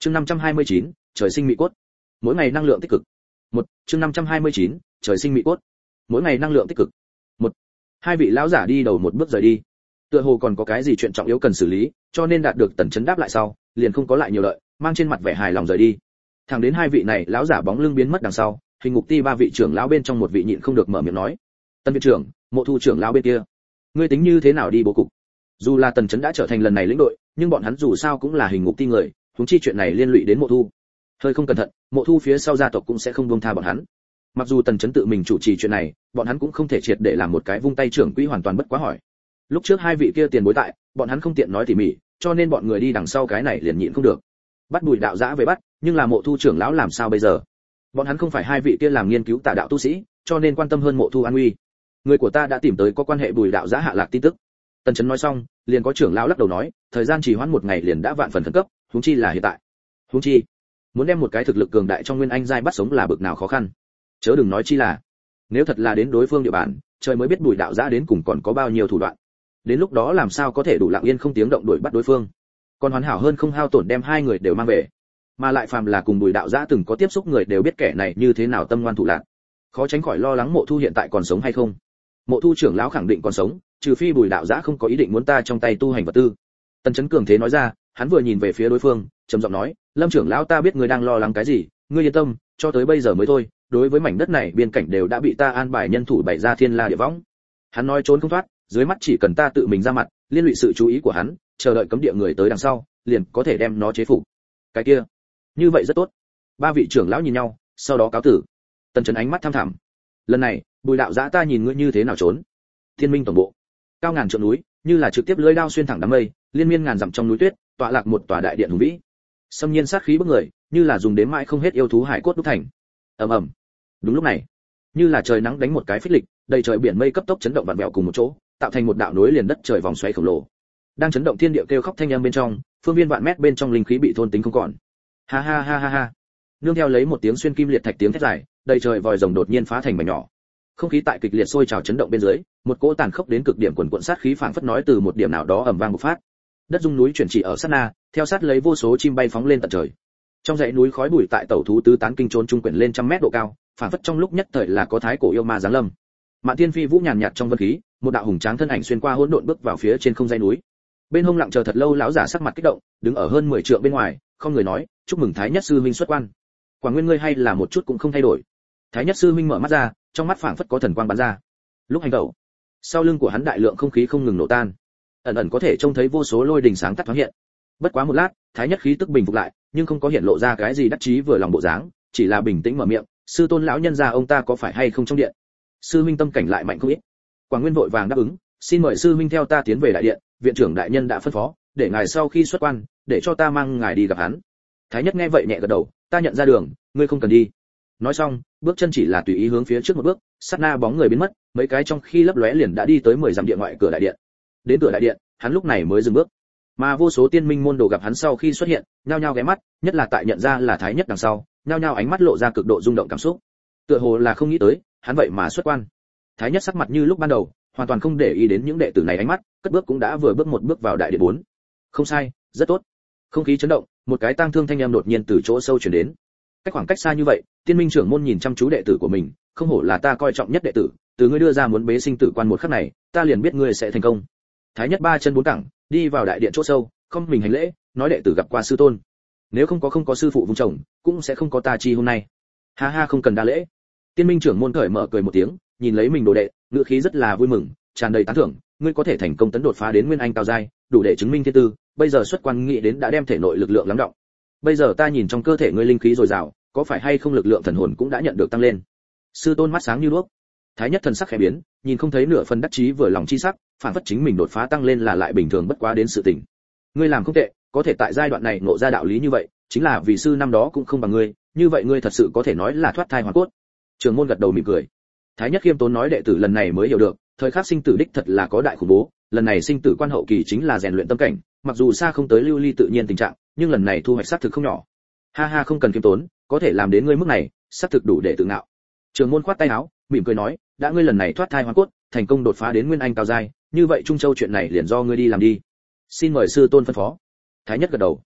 Chương 529, trời sinh mị cốt. Mỗi ngày năng lượng tích cực. Chương 529, trời sinh mị cốt. Mỗi ngày năng lượng tích cực. Hai vị lão giả đi đầu một bước rời đi. Tựa hồ còn có cái gì chuyện trọng yếu cần xử lý, cho nên đạt được Tần Chấn đáp lại sau, liền không có lại nhiều lợi, mang trên mặt vẻ hài lòng rời đi. Thẳng đến hai vị này lão giả bóng lưng biến mất đằng sau, Hình Ngục Ti ba vị trưởng lão bên trong một vị nhịn không được mở miệng nói: "Tân viện trưởng, Mộ Thu trưởng lão bên kia, ngươi tính như thế nào đi bố cục?" Dù là Tần Chấn đã trở thành lần này lĩnh đội, nhưng bọn hắn dù sao cũng là Hình Ngục Ti người, huống chi chuyện này liên lụy đến Mộ Thu. Hơi không cẩn thận, Mộ Thu phía sau gia tộc cũng sẽ không buông tha bọn hắn. Mặc dù Tần Chấn tự mình chủ trì chuyện này, bọn hắn cũng không thể triệt để làm một cái vung tay trưởng quỹ hoàn toàn bất quá hỏi. Lúc trước hai vị kia tiền bối tại, bọn hắn không tiện nói tỉ mỉ, cho nên bọn người đi đằng sau cái này liền nhịn không được. Bắt Bùi đạo giã về bắt, nhưng là Mộ Thu trưởng lão làm sao bây giờ? Bọn hắn không phải hai vị kia làm nghiên cứu tà đạo tu sĩ, cho nên quan tâm hơn Mộ Thu an nguy. Người của ta đã tìm tới có quan hệ Bùi đạo giã hạ lạc tin tức. Tần Chấn nói xong, liền có trưởng lão lắc đầu nói, thời gian trì hoãn một ngày liền đã vạn phần khẩn cấp, huống chi là hiện tại. Huống chi, muốn đem một cái thực lực cường đại trong nguyên anh giai bắt sống là bực nào khó khăn. Chớ đừng nói chi là, nếu thật là đến đối phương địa bàn, trời mới biết Bùi đạo giã đến cùng còn có bao nhiêu thủ đoạn. Đến lúc đó làm sao có thể đủ lặng yên không tiếng động đuổi bắt đối phương. Còn hoàn hảo hơn không hao tổn đem hai người đều mang về. Mà lại phàm là cùng Bùi đạo giã từng có tiếp xúc người đều biết kẻ này như thế nào tâm ngoan thủ lạn. Khó tránh khỏi lo lắng Mộ Thu hiện tại còn sống hay không. Mộ Thu trưởng lão khẳng định còn sống, trừ phi Bùi đạo giã không có ý định muốn ta trong tay tu hành vật tư. Tần Chấn cường thế nói ra, hắn vừa nhìn về phía đối phương, trầm giọng nói, Lâm trưởng lão ta biết ngươi đang lo lắng cái gì, ngươi yên tâm, cho tới bây giờ mới thôi, đối với mảnh đất này biên cảnh đều đã bị ta an bài nhân thủ bày ra thiên la địa võng. Hắn nói trốn không thoát, dưới mắt chỉ cần ta tự mình ra mặt, liên lụy sự chú ý của hắn, chờ đợi cấm địa người tới đằng sau, liền có thể đem nó chế phục. Cái kia, như vậy rất tốt. Ba vị trưởng lão nhìn nhau, sau đó cáo tử. Tần Chấn ánh mắt tham thẳm. Lần này, Bùi đạo giã ta nhìn ngươi như thế nào trốn? Thiên Minh tổng bộ, cao ngàn trượng núi, như là trực tiếp lưỡi đao xuyên thẳng đám mây, liên miên ngàn dặm trong núi tuyết, tọa lạc một tòa đại điện hùng vĩ. Xâm nhiên sát khí bức người, như là dùng đến mãi không hết yêu thú hải cốt đúc thành. Ầm ầm. Đúng lúc này, như là trời nắng đánh một cái phích lịch, đầy trời biển mây cấp tốc chấn động vặn vẹo cùng một chỗ, tạo thành một đạo nối liền đất trời vòng xoáy khổng lồ. Đang chấn động thiên địa kêu khóc thanh âm bên trong, phương viên vạn mét bên trong linh khí bị thôn tính không còn. Ha ha ha ha ha. Nương theo lấy một tiếng xuyên kim liệt thạch tiếng thét dài, đầy trời vòi rồng đột nhiên phá thành mảnh nhỏ. Không khí tại kịch liệt sôi trào chấn động bên dưới, một cỗ tàn khốc đến cực điểm quần cuộn sát khí phảng phất nói từ một điểm nào đó ầm vang bộc phát. Đất rung núi chuyển chỉ ở sát na, theo sát lấy vô số chim bay phóng lên tận trời. Trong dãy núi khói bụi tại tẩu thú tứ tán kinh trốn trung quyển lên trăm mét độ cao, phảng phất trong lúc nhất thời là có thái cổ yêu ma giáng lâm. Mạn Thiên Phi vũ nhàn nhạt trong vân khí, một đạo hùng tráng thân ảnh xuyên qua hỗn độn bước vào phía trên không dãy núi. Bên hông lặng chờ thật lâu lão giả sắc mặt kích động, đứng ở hơn 10 trượng bên ngoài, không người nói, chúc mừng Thái Nhất sư huynh xuất quan. Quả nguyên ngươi hay là một chút cũng không thay đổi. Thái Nhất sư huynh mở mắt ra, trong mắt phảng phất có thần quang bắn ra. Lúc hành động, sau lưng của hắn đại lượng không khí không ngừng nổ tan, ẩn ẩn có thể trông thấy vô số lôi đình sáng tắt thoáng hiện. Bất quá một lát, Thái Nhất khí tức bình phục lại, nhưng không có hiện lộ ra cái gì đắc chí vừa lòng bộ dáng, chỉ là bình tĩnh mở miệng, sư tôn lão nhân gia ông ta có phải hay không trong điện? Sư huynh tâm cảnh lại mạnh không ít. Quảng Nguyên vội vàng đáp ứng, xin mời sư huynh theo ta tiến về đại điện, viện trưởng đại nhân đã phân phó, để ngài sau khi xuất quan, để cho ta mang ngài đi gặp hắn. Thái Nhất nghe vậy nhẹ gật đầu, ta nhận ra đường, ngươi không cần đi. Nói xong, bước chân chỉ là tùy ý hướng phía trước một bước, sát na bóng người biến mất, mấy cái trong khi lấp lóe liền đã đi tới 10 dặm điện ngoại cửa đại điện. Đến cửa đại điện, hắn lúc này mới dừng bước. Mà vô số tiên minh môn đồ gặp hắn sau khi xuất hiện, nhao nhao ghé mắt, nhất là tại nhận ra là Thái Nhất đằng sau, nhao nhao ánh mắt lộ ra cực độ rung động cảm xúc. Tựa hồ là không nghĩ tới, hắn vậy mà xuất quan. Thái Nhất sắc mặt như lúc ban đầu, hoàn toàn không để ý đến những đệ tử này ánh mắt, cất bước cũng đã vừa bước một bước vào đại điện 4. Không sai, rất tốt. Không khí chấn động, một cái tang thương thanh âm đột nhiên từ chỗ sâu truyền đến. Cách khoảng cách xa như vậy, Tiên Minh trưởng môn nhìn chăm chú đệ tử của mình, không hổ là ta coi trọng nhất đệ tử, từ ngươi đưa ra muốn bế sinh tử quan một khắc này, ta liền biết ngươi sẽ thành công. Thái Nhất ba chân bốn cẳng, đi vào đại điện chỗ sâu, không mình hành lễ, nói đệ tử gặp qua sư tôn. Nếu không có sư phụ vung chồng, cũng sẽ không có ta chi hôm nay. Ha ha, không cần đa lễ. Tiên Minh trưởng môn cởi mở cười một tiếng, nhìn lấy mình đồ đệ, ngữ khí rất là vui mừng, tràn đầy tán thưởng, ngươi có thể thành công tấn đột phá đến nguyên anh cao giai, đủ để chứng minh thiên tư, bây giờ xuất quan nghĩ đến đã đem thể nội lực lượng lắng đọng. Bây giờ ta nhìn trong cơ thể ngươi linh khí dồi dào, có phải hay không lực lượng thần hồn cũng đã nhận được tăng lên. Sư tôn mắt sáng như đuốc. Thái Nhất thần sắc khẽ biến, nhìn không thấy nửa phần đắc chí vừa lòng chi sắc, phản phất chính mình đột phá tăng lên là lại bình thường bất quá đến sự tình. Ngươi làm không tệ, có thể tại giai đoạn này ngộ ra đạo lý như vậy, chính là vì sư năm đó cũng không bằng ngươi, như vậy ngươi thật sự có thể nói là thoát thai hoàn cốt. Trường môn gật đầu mỉm cười. Thái Nhất khiêm tốn nói đệ tử lần này mới hiểu được, thời khắc sinh tử đích thật là có đại khủng bố, lần này sinh tử quan hậu kỳ chính là rèn luyện tâm cảnh, mặc dù xa không tới lưu ly tự nhiên tình trạng, nhưng lần này thu hoạch xác thực không nhỏ. Ha ha, không cần khiêm tốn, có thể làm đến ngươi mức này, xác thực đủ để tự ngạo. Trường môn khoát tay áo, mỉm cười nói, đã ngươi lần này thoát thai hoàn cốt, thành công đột phá đến nguyên anh cao giai, như vậy Trung Châu chuyện này liền do ngươi đi làm đi. Xin mời sư tôn phân phó. Thái Nhất gật đầu.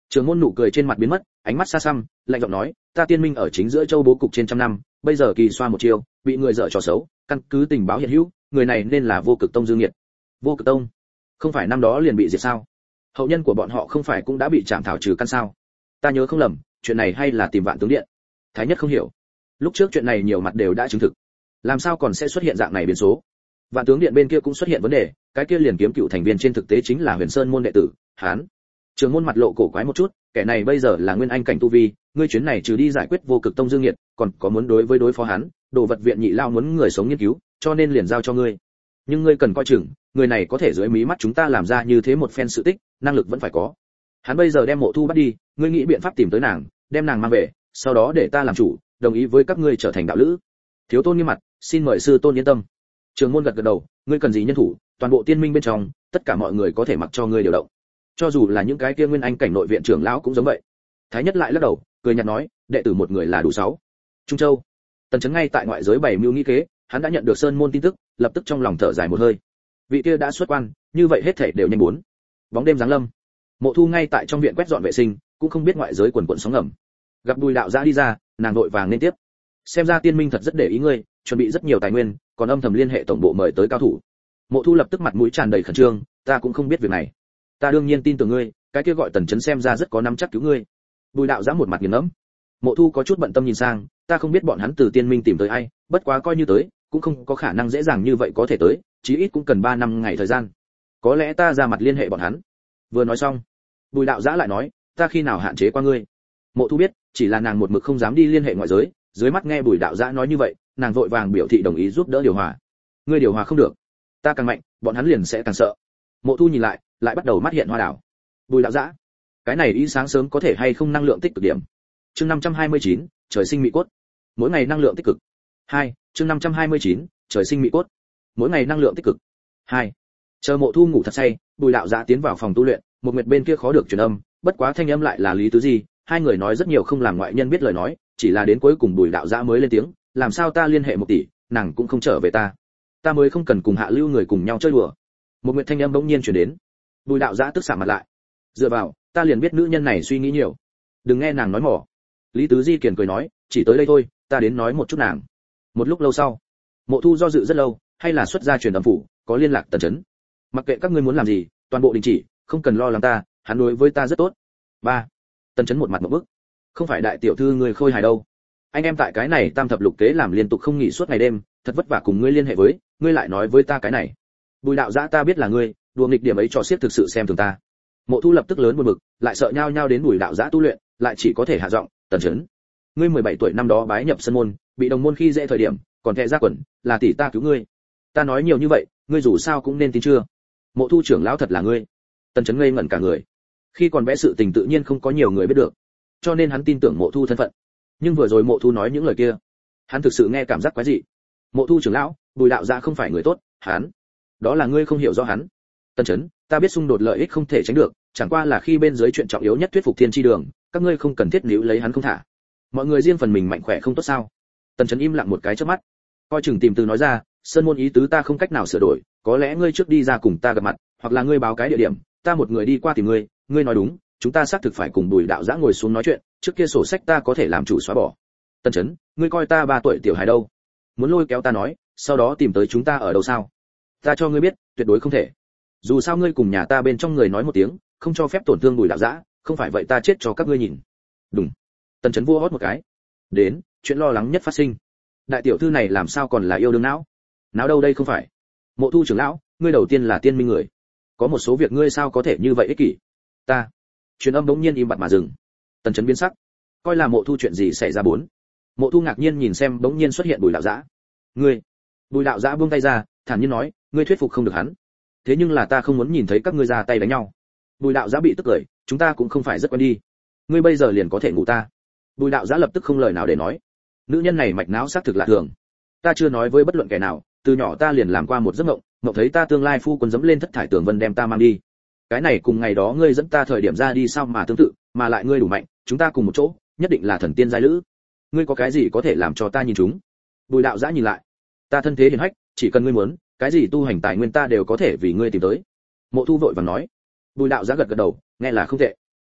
Trường môn nụ cười trên mặt biến mất, ánh mắt xa xăm, lạnh giọng nói, ta tiên minh ở chính giữa châu bố cục trên trăm năm, bây giờ kỳ xoa một chiều, bị người dở trò xấu, căn cứ tình báo hiện hữu, người này nên là Vô Cực Tông Dương Nghiệt. Vô Cực Tông? Không phải năm đó liền bị diệt sao? Hậu nhân của bọn họ không phải cũng đã bị chạm thảo trừ căn sao? Ta nhớ không lầm, chuyện này hay là tìm Vạn Tướng Điện? Thái Nhất không hiểu. Lúc trước chuyện này nhiều mặt đều đã chứng thực, làm sao còn sẽ xuất hiện dạng này biến số? Vạn Tướng Điện bên kia cũng xuất hiện vấn đề, cái kia liền kiếm cựu thành viên trên thực tế chính là Huyền Sơn môn đệ tử, hắn. Trường môn mặt lộ cổ quái một chút, kẻ này bây giờ là nguyên anh cảnh tu vi, ngươi chuyến này trừ đi giải quyết Vô Cực Tông Dương Nghiệt, còn có muốn đối phó hắn, đồ vật viện nhị lao muốn người sống nghiên cứu, cho nên liền giao cho ngươi. Nhưng ngươi cần coi chừng, người này có thể dưới mí mắt chúng ta làm ra như thế một phen sự tích, năng lực vẫn phải có. Hắn bây giờ đem Mộ Thu bắt đi, ngươi nghĩ biện pháp tìm tới nàng, đem nàng mang về, sau đó để ta làm chủ, đồng ý với các ngươi trở thành đạo lữ. Thiếu tôn nghiêm mặt, xin mời sư tôn yên tâm. Trường môn gật gật đầu, ngươi cần gì nhân thủ, toàn bộ tiên minh bên trong, tất cả mọi người có thể mặc cho ngươi điều động. Cho dù là những cái kia nguyên anh cảnh nội viện trưởng lão cũng giống vậy. Thái Nhất lại lắc đầu, cười nhạt nói, đệ tử một người là đủ 6. Trung Châu. Tần Chấn ngay tại ngoại giới bày mưu nghĩ kế, hắn đã nhận được Sơn môn tin tức, lập tức trong lòng thở dài một hơi. Vị kia đã xuất quan, như vậy hết thảy đều nhanh muốn. Bóng đêm giáng lâm. Mộ Thu ngay tại trong viện quét dọn vệ sinh, cũng không biết ngoại giới quần quần sóng ngầm. Gặp Bùi đạo gia đi ra, nàng vội vàng nên tiếp. Xem ra tiên minh thật rất để ý ngươi, chuẩn bị rất nhiều tài nguyên, còn âm thầm liên hệ tổng bộ mời tới cao thủ. Mộ Thu lập tức mặt mũi tràn đầy khẩn trương, ta cũng không biết việc này. Ta đương nhiên tin tưởng ngươi, cái kia gọi Tần Chấn xem ra rất có nắm chắc cứu ngươi. Bùi đạo giã một mặt nghiền ngẫm. Mộ Thu có chút bận tâm nhìn sang, ta không biết bọn hắn từ tiên minh tìm tới ai, bất quá coi như tới, cũng không có khả năng dễ dàng như vậy có thể tới, chí ít cũng cần 3 năm ngày thời gian. Có lẽ ta ra mặt liên hệ bọn hắn. Vừa nói xong, Bùi đạo giã lại nói, ta khi nào hạn chế qua ngươi? Mộ Thu biết, chỉ là nàng một mực không dám đi liên hệ ngoại giới, dưới mắt nghe Bùi đạo giã nói như vậy, nàng vội vàng biểu thị đồng ý giúp đỡ điều hòa. Ngươi điều hòa không được, ta càng mạnh, bọn hắn liền sẽ càng sợ. Mộ Thu nhìn lại bắt đầu mắt hiện hoa đảo. Bùi đạo giã, cái này ý sáng sớm có thể hay không năng lượng tích cực điểm. Chương 529, trời sinh mị cốt. Mỗi ngày năng lượng tích cực. 2, chương 529, trời sinh mị cốt. Mỗi ngày năng lượng tích cực. 2. Chờ Mộ Thu ngủ thật say, Bùi đạo giã tiến vào phòng tu luyện, một nguyệt bên kia khó được truyền âm, bất quá thanh âm lại là Lý Tứ Di, hai người nói rất nhiều không làm ngoại nhân biết lời nói, chỉ là đến cuối cùng Bùi đạo giã mới lên tiếng, làm sao ta liên hệ 1 tỷ, nàng cũng không trở về ta mới không cần cùng Hạ Lưu người cùng nhau chơi đùa. Một nguyệt thanh âm bỗng nhiên truyền đến. Bùi đạo giã tức xạ mặt lại. Dựa vào, ta liền biết nữ nhân này suy nghĩ nhiều. Đừng nghe nàng nói mỏ. Lý Tứ Di kiền cười nói, chỉ tới đây thôi, ta đến nói một chút nàng. Một lúc lâu sau, Mộ Thu do dự rất lâu, hay là xuất ra truyền âm phủ, có liên lạc Tần Chấn. Mặc kệ các ngươi muốn làm gì, toàn bộ đình chỉ, không cần lo lắng ta, hắn đối với ta rất tốt. 3. Tần Chấn một mặt ngộp bức. Không phải đại tiểu thư người khôi hài đâu. Anh em tại cái này tam thập lục kế làm liên tục không nghỉ suốt ngày đêm, thật vất vả cùng ngươi liên hệ với, ngươi lại nói với ta cái này. Bùi đạo giã ta biết là ngươi, đùa nghịch điểm ấy trò xiết thực sự xem thường ta. Mộ Thu lập tức lớn buồn bực, lại sợ nhao nhao đến Bùi đạo giã tu luyện, lại chỉ có thể hạ giọng, Tần Chấn, ngươi 17 tuổi năm đó bái nhập sân môn, bị đồng môn khi dễ thời điểm, còn thẹn ra quần, là tỷ ta cứu ngươi. Ta nói nhiều như vậy, ngươi dù sao cũng nên tin chưa? Mộ Thu trưởng lão thật là ngươi? Tần Chấn ngây ngẩn cả người. Khi còn bé sự tình tự nhiên không có nhiều người biết được, cho nên hắn tin tưởng Mộ Thu thân phận. Nhưng vừa rồi Mộ Thu nói những lời kia, hắn thực sự nghe cảm giác quái dị. Mộ Thu trưởng lão, Bùi đạo giã không phải người tốt, hắn, đó là ngươi không hiểu rõ hắn. Tần Chấn, ta biết xung đột lợi ích không thể tránh được, chẳng qua là khi bên dưới chuyện trọng yếu nhất thuyết phục thiên chi đường, các ngươi không cần thiết níu lấy hắn không thả. Mọi người riêng phần mình mạnh khỏe không tốt sao? Tần Chấn im lặng một cái chớp mắt, coi chừng tìm từ nói ra, sơn môn ý tứ ta không cách nào sửa đổi, có lẽ ngươi trước đi ra cùng ta gặp mặt, hoặc là ngươi báo cái địa điểm, ta một người đi qua tìm ngươi. Ngươi nói đúng, chúng ta xác thực phải cùng Bùi đạo giã ngồi xuống nói chuyện, trước kia sổ sách ta có thể làm chủ xóa bỏ. Tần Chấn, ngươi coi ta 3 tuổi tiểu hài đâu? Muốn lôi kéo ta nói, sau đó tìm tới chúng ta ở đâu sao? Ta cho ngươi biết, tuyệt đối không thể. Dù sao ngươi cùng nhà ta bên trong người nói một tiếng, không cho phép tổn thương Bùi đạo giã, không phải vậy ta chết cho các ngươi nhìn. Đúng. Tần Chấn vua hót một cái. Đến, chuyện lo lắng nhất phát sinh. Đại tiểu thư này làm sao còn là yêu đương não? Não đâu đây không phải? Mộ Thu trưởng lão, ngươi đầu tiên là tiên minh người, có một số việc ngươi sao có thể như vậy ích kỷ? Ta. Truyền âm đống nhiên im bặt mà dừng. Tần Chấn biến sắc, coi là Mộ Thu chuyện gì xảy ra bốn. Mộ Thu ngạc nhiên nhìn xem đống nhiên xuất hiện Bùi đạo giã. Ngươi? Bùi đạo giã buông tay ra, thản nhiên nói, ngươi thuyết phục không được hắn. Thế nhưng là ta không muốn nhìn thấy các ngươi ra tay đánh nhau. Bùi đạo giã bị tức cười, chúng ta cũng không phải rất quen đi. Ngươi bây giờ liền có thể ngủ ta. Bùi đạo giã lập tức không lời nào để nói. Nữ nhân này mạch não xác thực lạ thường. Ta chưa nói với bất luận kẻ nào, từ nhỏ ta liền làm qua một giấc mộng, mộng thấy ta tương lai phu quân dẫm lên thất thải tường vân đem ta mang đi. Cái này cùng ngày đó ngươi dẫn ta thời điểm ra đi sao mà tương tự, mà lại ngươi đủ mạnh, chúng ta cùng một chỗ, nhất định là thần tiên giai lữ. Ngươi có cái gì có thể làm cho ta nhìn chúng? Bùi đạo giã nhìn lại, ta thân thế hiển hách, chỉ cần ngươi muốn, cái gì tu hành tài nguyên ta đều có thể vì ngươi tìm tới. Mộ Thu vội vàng nói. Bùi đạo giã gật gật đầu, nghe là không tệ.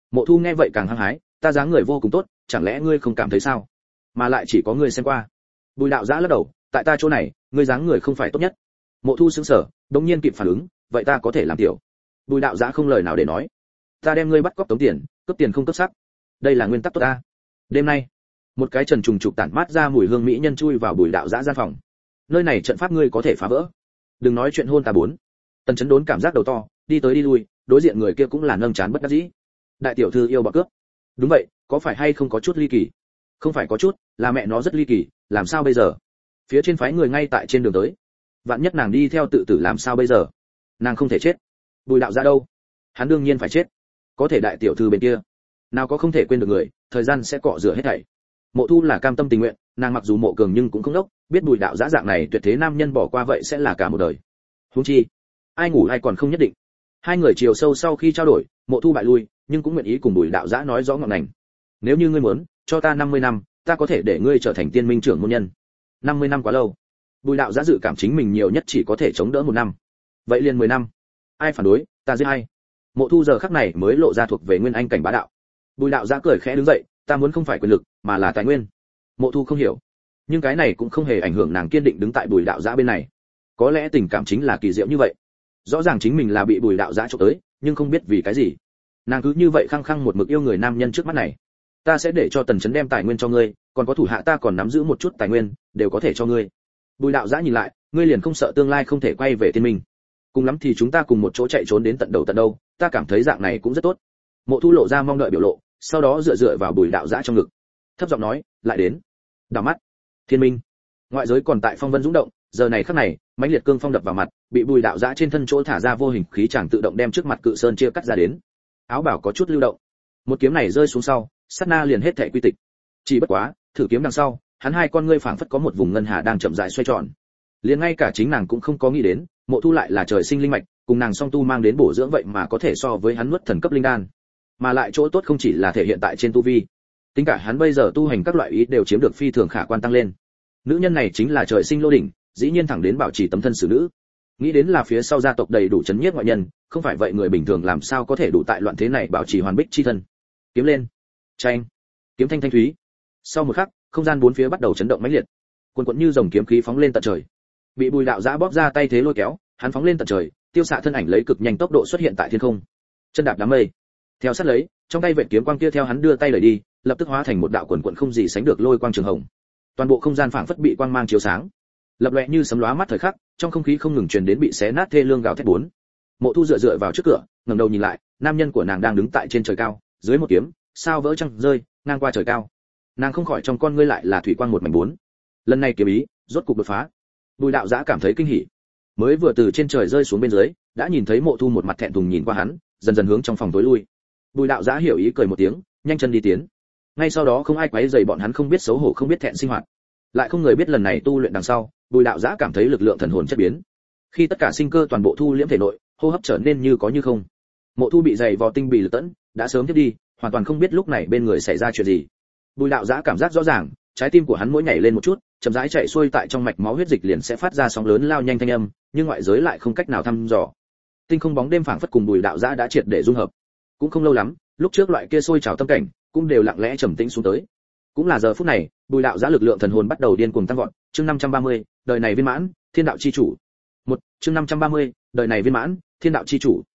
Mộ Thu nghe vậy càng hăng hái, ta dáng người vô cùng tốt, chẳng lẽ ngươi không cảm thấy sao? Mà lại chỉ có ngươi xem qua. Bùi Đạo Giã lắc đầu, tại ta chỗ này, ngươi dáng người không phải tốt nhất. Mộ Thu sững sờ, đột nhiên kịp phản ứng, vậy ta có thể làm tiểu. Bùi Đạo Giã không lời nào để nói. Ta đem ngươi bắt cóc tống tiền, cướp tiền không cướp sắc. Đây là nguyên tắc tốt ta. Đêm nay, một cái trần trùng trục tản mát ra mùi hương mỹ nhân chui vào Bùi Đạo Giã gian phòng. Nơi này trận pháp ngươi có thể phá vỡ. Đừng nói chuyện hôn ta bốn. Tần Chấn đốn cảm giác đầu to, đi tới đi lui, đối diện người kia cũng là nâng chán bất đắc dĩ. Đại tiểu thư yêu bọn cướp. Đúng vậy, có phải hay không có chút ly kỳ? Không phải có chút, là mẹ nó rất ly kỳ, làm sao bây giờ? Phía trên phái người ngay tại trên đường tới. Vạn nhất nàng đi theo tự tử làm sao bây giờ? Nàng không thể chết. Bùi Đạo Giã đâu? Hắn đương nhiên phải chết. Có thể đại tiểu thư bên kia, nào có không thể quên được người, thời gian sẽ cọ rửa hết thảy. Mộ Thu là cam tâm tình nguyện, nàng mặc dù Mộ Cường nhưng cũng không đốc, biết Bùi Đạo Giã dạng này tuyệt thế nam nhân bỏ qua vậy sẽ là cả một đời. Huống chi, ai ngủ ai còn không nhất định. Hai người chiều sâu sau khi trao đổi, Mộ Thu bại lui, nhưng cũng nguyện ý cùng Bùi Đạo Giã nói rõ ngọn ngành. Nếu như ngươi muốn, cho ta 50 năm, ta có thể để ngươi trở thành tiên minh trưởng môn nhân. 50 năm quá lâu. Bùi Đạo Giã dự cảm chính mình nhiều nhất chỉ có thể chống đỡ 1 năm. Vậy liền 10 năm. Ai phản đối, ta giết ai. Mộ Thu giờ khắc này mới lộ ra thuộc về nguyên anh cảnh bá đạo. Bùi Đạo Giã cười khẽ đứng dậy, ta muốn không phải quyền lực, mà là tài nguyên. Mộ Thu không hiểu, nhưng cái này cũng không hề ảnh hưởng nàng kiên định đứng tại Bùi Đạo Giã bên này. Có lẽ tình cảm chính là kỳ diệu như vậy. Rõ ràng chính mình là bị Bùi Đạo Giã chụp tới, nhưng không biết vì cái gì, nàng cứ như vậy khăng khăng một mực yêu người nam nhân trước mắt này. Ta sẽ để cho Tần Chấn đem tài nguyên cho ngươi, còn có thủ hạ ta còn nắm giữ một chút tài nguyên, đều có thể cho ngươi. Bùi Đạo Giã nhìn lại, ngươi liền không sợ tương lai không thể quay về tiên minh? Cùng lắm thì chúng ta cùng một chỗ chạy trốn đến tận đầu tận đâu, ta cảm thấy dạng này cũng rất tốt. Mộ Thu lộ ra mong đợi biểu lộ, sau đó dựa vào Bùi Đạo Giã trong ngực, thấp giọng nói, lại đến. Đảo mắt, thiên minh, ngoại giới còn tại phong vân dũng động, giờ này khắc này, mãnh liệt cương phong đập vào mặt, bị Bùi Đạo Giã trên thân chỗ thả ra vô hình khí chàng tự động đem trước mặt cự sơn chia cắt ra đến. Áo bảo có chút lưu động, một kiếm này rơi xuống sau, sát na liền hết thảy quy tịch. Chỉ bất quá, thử kiếm đằng sau, hắn hai con ngươi phảng phất có một vùng ngân hà đang chậm rãi xoay tròn. Liền ngay cả chính nàng cũng không có nghĩ đến, Mộ Thu lại là trời sinh linh mạch, cùng nàng song tu mang đến bổ dưỡng vậy mà có thể so với hắn nuốt thần cấp linh đan. Mà lại chỗ tốt không chỉ là thể hiện tại trên tu vi, tính cả hắn bây giờ tu hành các loại ý đều chiếm được phi thường khả quan tăng lên. Nữ nhân này chính là trời sinh lô đỉnh, dĩ nhiên thẳng đến bảo trì tấm thân xử nữ. Nghĩ đến là phía sau gia tộc đầy đủ chấn nhiếp ngoại nhân, không phải vậy người bình thường làm sao có thể đủ tại loạn thế này bảo trì hoàn bích chi thân. Kiếm lên, tranh, kiếm thanh thanh thúy. Sau một khắc, không gian bốn phía bắt đầu chấn động mãnh liệt, cuồn cuộn như dòng kiếm khí phóng lên tận trời. Bị Bùi Đạo Giã bóp ra tay thế lôi kéo, hắn phóng lên tận trời, tiêu xạ thân ảnh lấy cực nhanh tốc độ xuất hiện tại thiên không. Chân đạp đám mây, theo sát lấy, trong tay vệt kiếm quang kia theo hắn đưa tay đẩy đi, lập tức hóa thành một đạo cuồn cuộn không gì sánh được lôi quang trường hồng. Toàn bộ không gian phảng phất bị quang mang chiếu sáng, lập lòe như sấm lóa mắt thời khắc, trong không khí không ngừng truyền đến bị xé nát thê lương gào thét bốn. Mộ Thu dựa vào trước cửa, ngẩng đầu nhìn lại, nam nhân của nàng đang đứng tại trên trời cao, dưới một kiếm, sao vỡ trăng rơi, ngang qua trời cao. Nàng không khỏi trong con ngươi lại là thủy quang một mảnh bốn. Lần này kiếm ý, rốt cục đột phá. Bùi Đạo Giã cảm thấy kinh hỉ. Mới vừa từ trên trời rơi xuống bên dưới, đã nhìn thấy Mộ Thu một mặt thẹn thùng nhìn qua hắn, dần dần hướng trong phòng tối lui. Bùi Đạo Giã hiểu ý cười một tiếng, nhanh chân đi tiến. Ngay sau đó không ai quấy rầy bọn hắn không biết xấu hổ không biết thẹn sinh hoạt. Lại không người biết lần này tu luyện đằng sau, Bùi Đạo Giã cảm thấy lực lượng thần hồn chất biến. Khi tất cả sinh cơ toàn bộ thu liễm thể nội, hô hấp trở nên như có như không. Mộ Thu bị dày vò tinh bì lực tẫn, đã sớm thiết đi, hoàn toàn không biết lúc này bên người xảy ra chuyện gì. Bùi Đạo Giã cảm giác rõ ràng, trái tim của hắn mỗi nhảy lên một chút, chậm rãi chạy xuôi tại trong mạch máu huyết dịch liền sẽ phát ra sóng lớn lao nhanh thanh âm, nhưng ngoại giới lại không cách nào thăm dò. Tinh không bóng đêm phảng phất cùng Bùi Đạo Giã đã triệt để dung hợp. Cũng không lâu lắm, lúc trước loại kia sôi trào tâm cảnh, cũng đều lặng lẽ trầm tĩnh xuống tới. Cũng là giờ phút này, Bùi Đạo Giã lực lượng thần hồn bắt đầu điên cuồng tăng vọt, chương 530, đời này viên mãn, thiên đạo chi chủ. Chương 530, đời này viên mãn, thiên đạo chi chủ.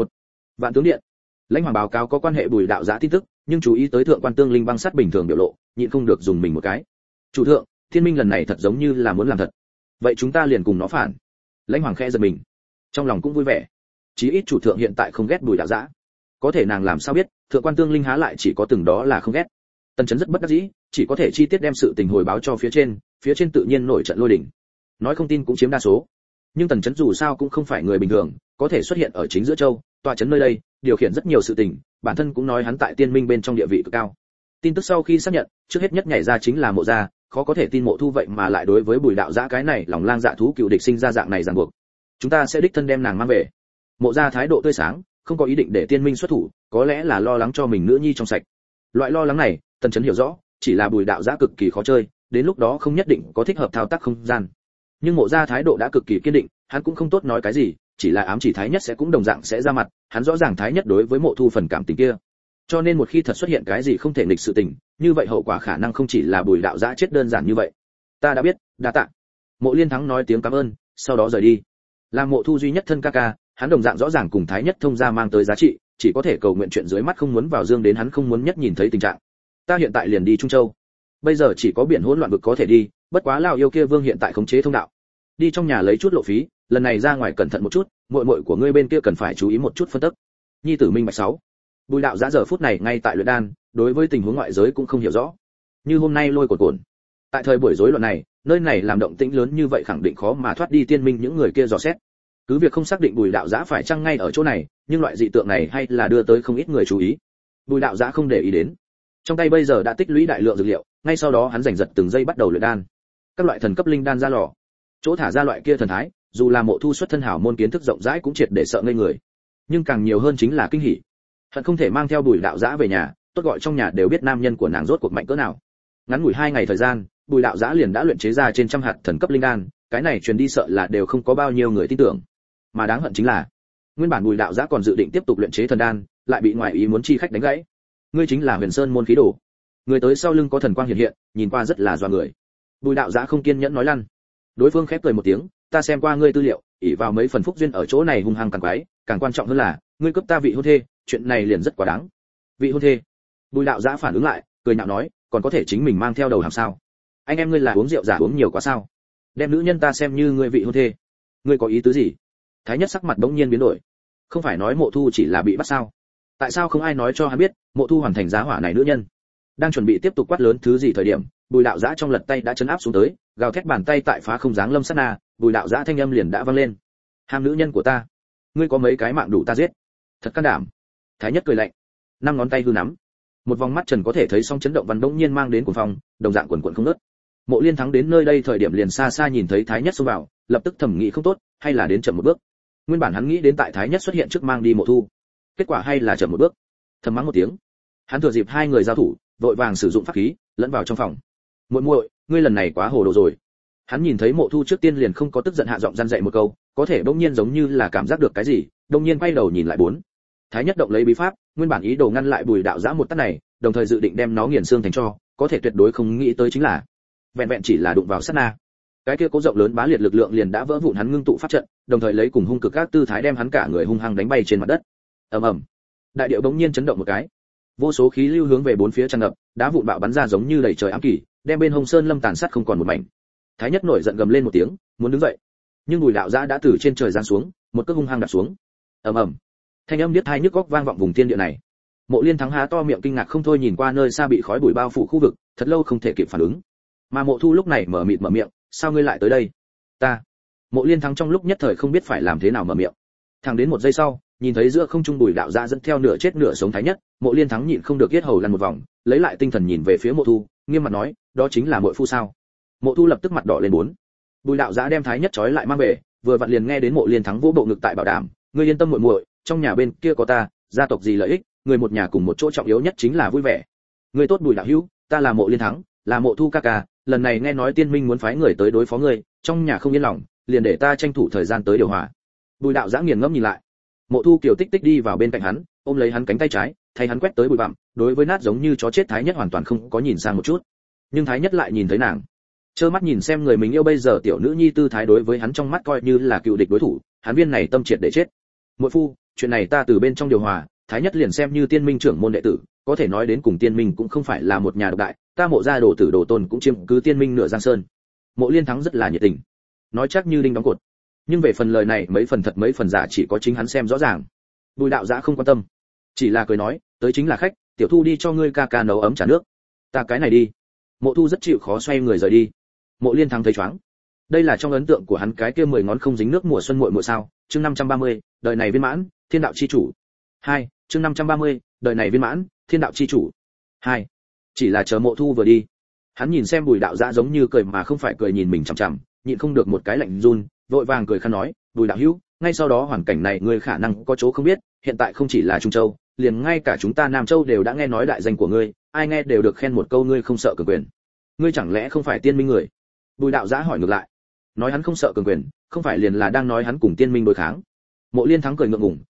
Vạn tướng điện. Lãnh Hoàng báo cáo có quan hệ Bùi Đạo Giã tin tức, nhưng chú ý tới thượng quan Tương Linh băng sắt bình thường biểu lộ, nhịn không được dùng mình một cái. Chủ thượng, Thiên Minh lần này thật giống như là muốn làm thật. Vậy chúng ta liền cùng nó phản. Lãnh Hoàng khẽ giật mình, trong lòng cũng vui vẻ. Chí ít chủ thượng hiện tại không ghét Bùi Đạo Giã. Có thể nàng làm sao biết, thượng quan Tương Linh há lại chỉ có từng đó là không ghét. Tần Chấn rất bất đắc dĩ, chỉ có thể chi tiết đem sự tình hồi báo cho phía trên tự nhiên nổi trận lôi đình. Nói không tin cũng chiếm đa số. Nhưng Tần Chấn dù sao cũng không phải người bình thường, có thể xuất hiện ở chính giữa châu, tọa chấn nơi đây, điều khiển rất nhiều sự tình, bản thân cũng nói hắn tại Tiên Minh bên trong địa vị cực cao. Tin tức sau khi xác nhận, trước hết nhất nhảy ra chính là Mộ gia, khó có thể tin Mộ Thu vậy mà lại đối với Bùi Đạo Giã cái này lòng lang dạ thú cựu địch sinh ra dạng này ràng buộc. Chúng ta sẽ đích thân đem nàng mang về. Mộ gia thái độ tươi sáng, không có ý định để Tiên Minh xuất thủ, có lẽ là lo lắng cho mình nữ nhi trong sạch. Loại lo lắng này, Tần Chấn hiểu rõ, chỉ là Bùi Đạo Giã cực kỳ khó chơi, đến lúc đó không nhất định có thích hợp thao tác không gian. Nhưng Mộ gia thái độ đã cực kỳ kiên định, hắn cũng không tốt nói cái gì, chỉ là ám chỉ Thái Nhất sẽ cũng đồng dạng sẽ ra mặt, hắn rõ ràng Thái Nhất đối với Mộ Thu phần cảm tình kia. Cho nên một khi thật xuất hiện cái gì không thể nghịch sự tình, như vậy hậu quả khả năng không chỉ là Bùi đạo giã chết đơn giản như vậy. Ta đã biết, đa tạ. Mộ Liên Thắng nói tiếng cảm ơn, sau đó rời đi. Làm Mộ Thu duy nhất thân ca ca, hắn đồng dạng rõ ràng cùng Thái Nhất thông gia mang tới giá trị, chỉ có thể cầu nguyện chuyện dưới mắt không muốn vào dương đến hắn không muốn nhất nhìn thấy tình trạng. Ta hiện tại liền đi Trung Châu. Bây giờ chỉ có biển hỗn loạn vực có thể đi, bất quá lão yêu kia vương hiện tại khống chế thông đạo. Đi trong nhà lấy chút lộ phí, lần này ra ngoài cẩn thận một chút, muội muội của ngươi bên kia cần phải chú ý một chút phân tích. Nhi tử minh bạch 6. Bùi đạo giã giờ phút này ngay tại luyện đan, đối với tình huống ngoại giới cũng không hiểu rõ. Như hôm nay lôi cồn. Tại thời buổi rối loạn này, nơi này làm động tĩnh lớn như vậy khẳng định khó mà thoát đi tiên minh những người kia dò xét. Cứ việc không xác định Bùi đạo giã phải chăng ngay ở chỗ này, nhưng loại dị tượng này hay là đưa tới không ít người chú ý. Bùi đạo giã không để ý đến. Trong tay bây giờ đã tích lũy đại lượng dược liệu, ngay sau đó hắn giành giật từng giây bắt đầu luyện đan. Các loại thần cấp linh đan ra lò. Chỗ thả ra loại kia thần thái, dù là Mộ Thu xuất thân hảo môn kiến thức rộng rãi cũng triệt để sợ ngây người. Nhưng càng nhiều hơn chính là kinh hỉ. Hận không thể mang theo Bùi đạo giã về nhà, tốt gọi trong nhà đều biết nam nhân của nàng rốt cuộc mạnh cỡ nào. Ngắn ngủi 2 ngày thời gian, Bùi đạo giã liền đã luyện chế ra trên trăm hạt thần cấp linh đan, cái này truyền đi sợ là đều không có bao nhiêu người tin tưởng. Mà đáng hận chính là, nguyên bản Bùi đạo giã còn dự định tiếp tục luyện chế thần đan, lại bị ngoại ý muốn chi khách đánh gãy. Ngươi chính là Huyền Sơn môn khí đồ. Người tới sau lưng có thần quang hiện hiện, nhìn qua rất là doa người. Bùi đạo giã không kiên nhẫn nói lăn. Đối phương khép cười một tiếng, ta xem qua ngươi tư liệu, ỷ vào mấy phần phúc duyên ở chỗ này hung hăng càng quái, càng quan trọng hơn là, ngươi cướp ta vị hôn thê, chuyện này liền rất quá đáng. Vị hôn thê? Bùi đạo giã phản ứng lại, cười nhạo nói, còn có thể chính mình mang theo đầu hàng sao? Anh em ngươi là uống rượu giả uống nhiều quá sao? Đem nữ nhân ta xem như ngươi vị hôn thê, ngươi có ý tứ gì? Thái Nhất sắc mặt bỗng nhiên biến đổi. Không phải nói Mộ Thu chỉ là bị bắt sao? Tại sao không ai nói cho hắn biết, Mộ Thu hoàn thành giá hỏa này nữ nhân? Đang chuẩn bị tiếp tục quát lớn thứ gì thời điểm, Bùi đạo giã trong lật tay đã chấn áp xuống tới, gào thét bàn tay tại phá không dáng lâm sát na, Bùi đạo giã thanh âm liền đã vang lên. Ham nữ nhân của ta, ngươi có mấy cái mạng đủ ta giết? Thật can đảm. Thái Nhất cười lạnh, 5 ngón tay hư nắm, một vòng mắt trần có thể thấy song chấn động văn bỗng nhiên mang đến cuồng phong, đồng dạng quần quần không ngớt. Mộ Liên Thắng đến nơi đây thời điểm liền xa xa nhìn thấy Thái Nhất xông vào, lập tức thẩm nghĩ không tốt, hay là đến chậm một bước. Nguyên bản hắn nghĩ đến tại Thái Nhất xuất hiện trước mang đi Mộ Thu, kết quả hay là chậm một bước. Thầm mắng một tiếng, hắn thừa dịp hai người giao thủ, vội vàng sử dụng pháp khí lẫn vào trong phòng. Muội muội, ngươi lần này quá hồ đồ rồi. Hắn nhìn thấy Mộ Thu trước tiên liền không có tức giận hạ giọng răn dạy một câu, có thể bỗng nhiên giống như là cảm giác được cái gì, bỗng nhiên quay đầu nhìn lại bốn. Thái Nhất động lấy bí pháp, nguyên bản ý đồ ngăn lại Bùi đạo giã một tát này, đồng thời dự định đem nó nghiền xương thành tro, có thể tuyệt đối không nghĩ tới chính là, vẹn vẹn chỉ là đụng vào sát na, cái kia cố rộng lớn bá liệt lực lượng liền đã vỡ vụn hắn ngưng tụ pháp trận, đồng thời lấy cùng hung cực các tư thái đem hắn cả người hung hăng đánh bay trên mặt đất. Ầm ầm, đại địa bỗng nhiên chấn động một cái, vô số khí lưu hướng về bốn phía tràn ngập, đá vụn bạo bắn ra giống như đầy trời ám kỳ, đem bên Hồng Sơn Lâm tàn sát không còn một mảnh. Thái Nhất nổi giận gầm lên một tiếng, muốn đứng dậy, nhưng Bùi đạo giã đã từ trên trời giáng xuống, một cước hung hăng đạp xuống. Ầm ầm, thanh âm điếc tai nhức óc vang vọng vùng thiên địa này. Mộ Liên Thắng há to miệng kinh ngạc không thôi nhìn qua nơi xa bị khói bụi bao phủ khu vực, thật lâu không thể kịp phản ứng. Mà Mộ Thu lúc này mở mịt mở miệng, sao ngươi lại tới đây? Ta. Mộ Liên Thắng trong lúc nhất thời không biết phải làm thế nào mở miệng. Thẳng đến một giây sau, nhìn thấy giữa không trung Bùi đạo giã dẫn theo nửa chết nửa sống Thái Nhất, Mộ Liên Thắng nhịn không được yết hầu lăn một vòng, lấy lại tinh thần nhìn về phía Mộ Thu, nghiêm mặt nói, đó chính là muội phu sao? Mộ Thu lập tức mặt đỏ lên bốn. Bùi đạo giã đem Thái Nhất trói lại mang về, vừa vặn liền nghe đến Mộ Liên Thắng vỗ bộ ngực tại bảo đảm, ngươi yên tâm muội muội, trong nhà bên kia có ta, gia tộc gì lợi ích, người một nhà cùng một chỗ trọng yếu nhất chính là vui vẻ. Ngươi tốt Bùi đạo hữu, ta là Mộ Liên Thắng, là Mộ Thu ca ca, lần này nghe nói Tiên Minh muốn phái người tới đối phó ngươi, trong nhà không yên lòng, liền để ta tranh thủ thời gian tới điều hòa. Bùi đạo giã nghiền ngẫm nhìn lại, Mộ Thu kiều tích tích đi vào bên cạnh hắn, ôm lấy hắn cánh tay trái, thay hắn quét tới bụi bặm, đối với nát giống như chó chết Thái Nhất hoàn toàn không có nhìn sang một chút, nhưng Thái Nhất lại nhìn thấy nàng, trơ mắt nhìn xem người mình yêu bây giờ tiểu nữ nhi tư thái đối với hắn trong mắt coi như là cựu địch đối thủ, hắn viên này tâm triệt để chết. Muội phu, chuyện này ta từ bên trong điều hòa, Thái Nhất liền xem như Tiên Minh trưởng môn đệ tử, có thể nói đến cùng Tiên Minh cũng không phải là một nhà độc đại, ta Mộ gia đồ tử đồ tôn cũng chiếm cứ Tiên Minh nửa giang sơn. Mộ Liên Thắng rất là nhiệt tình, nói chắc như đinh đóng cột, nhưng về phần lời này mấy phần thật mấy phần giả chỉ có chính hắn xem rõ ràng. Bùi đạo giã không quan tâm, chỉ là cười nói, tới chính là khách, tiểu Thu đi cho ngươi ca ca nấu ấm trà nước, ta cái này đi. Mộ Thu rất chịu khó xoay người rời đi. Mộ Liên Thắng thấy choáng, đây là trong ấn tượng của hắn cái kia 10 ngón không dính nước mùa xuân muội muội sao? Chương 530, đời này viên mãn, thiên đạo chi chủ. 2, chương 530, đời này viên mãn, thiên đạo chi chủ. 2. Chỉ là chờ Mộ Thu vừa đi, hắn nhìn xem Bùi đạo giã giống như cười mà không phải cười nhìn mình chằm chằm, nhịn không được một cái lạnh run, vội vàng cười khăn nói, Bùi đạo hữu, ngay sau đó hoàn cảnh này ngươi khả năng có chỗ không biết, hiện tại không chỉ là Trung Châu, liền ngay cả chúng ta Nam Châu đều đã nghe nói đại danh của ngươi, ai nghe đều được khen một câu ngươi không sợ cường quyền. Ngươi chẳng lẽ không phải Tiên Minh người? Bùi đạo giã hỏi ngược lại, nói hắn không sợ cường quyền, không phải liền là đang nói hắn cùng Tiên Minh đối kháng? Mộ Liên Thắng cười ngượng ngùng,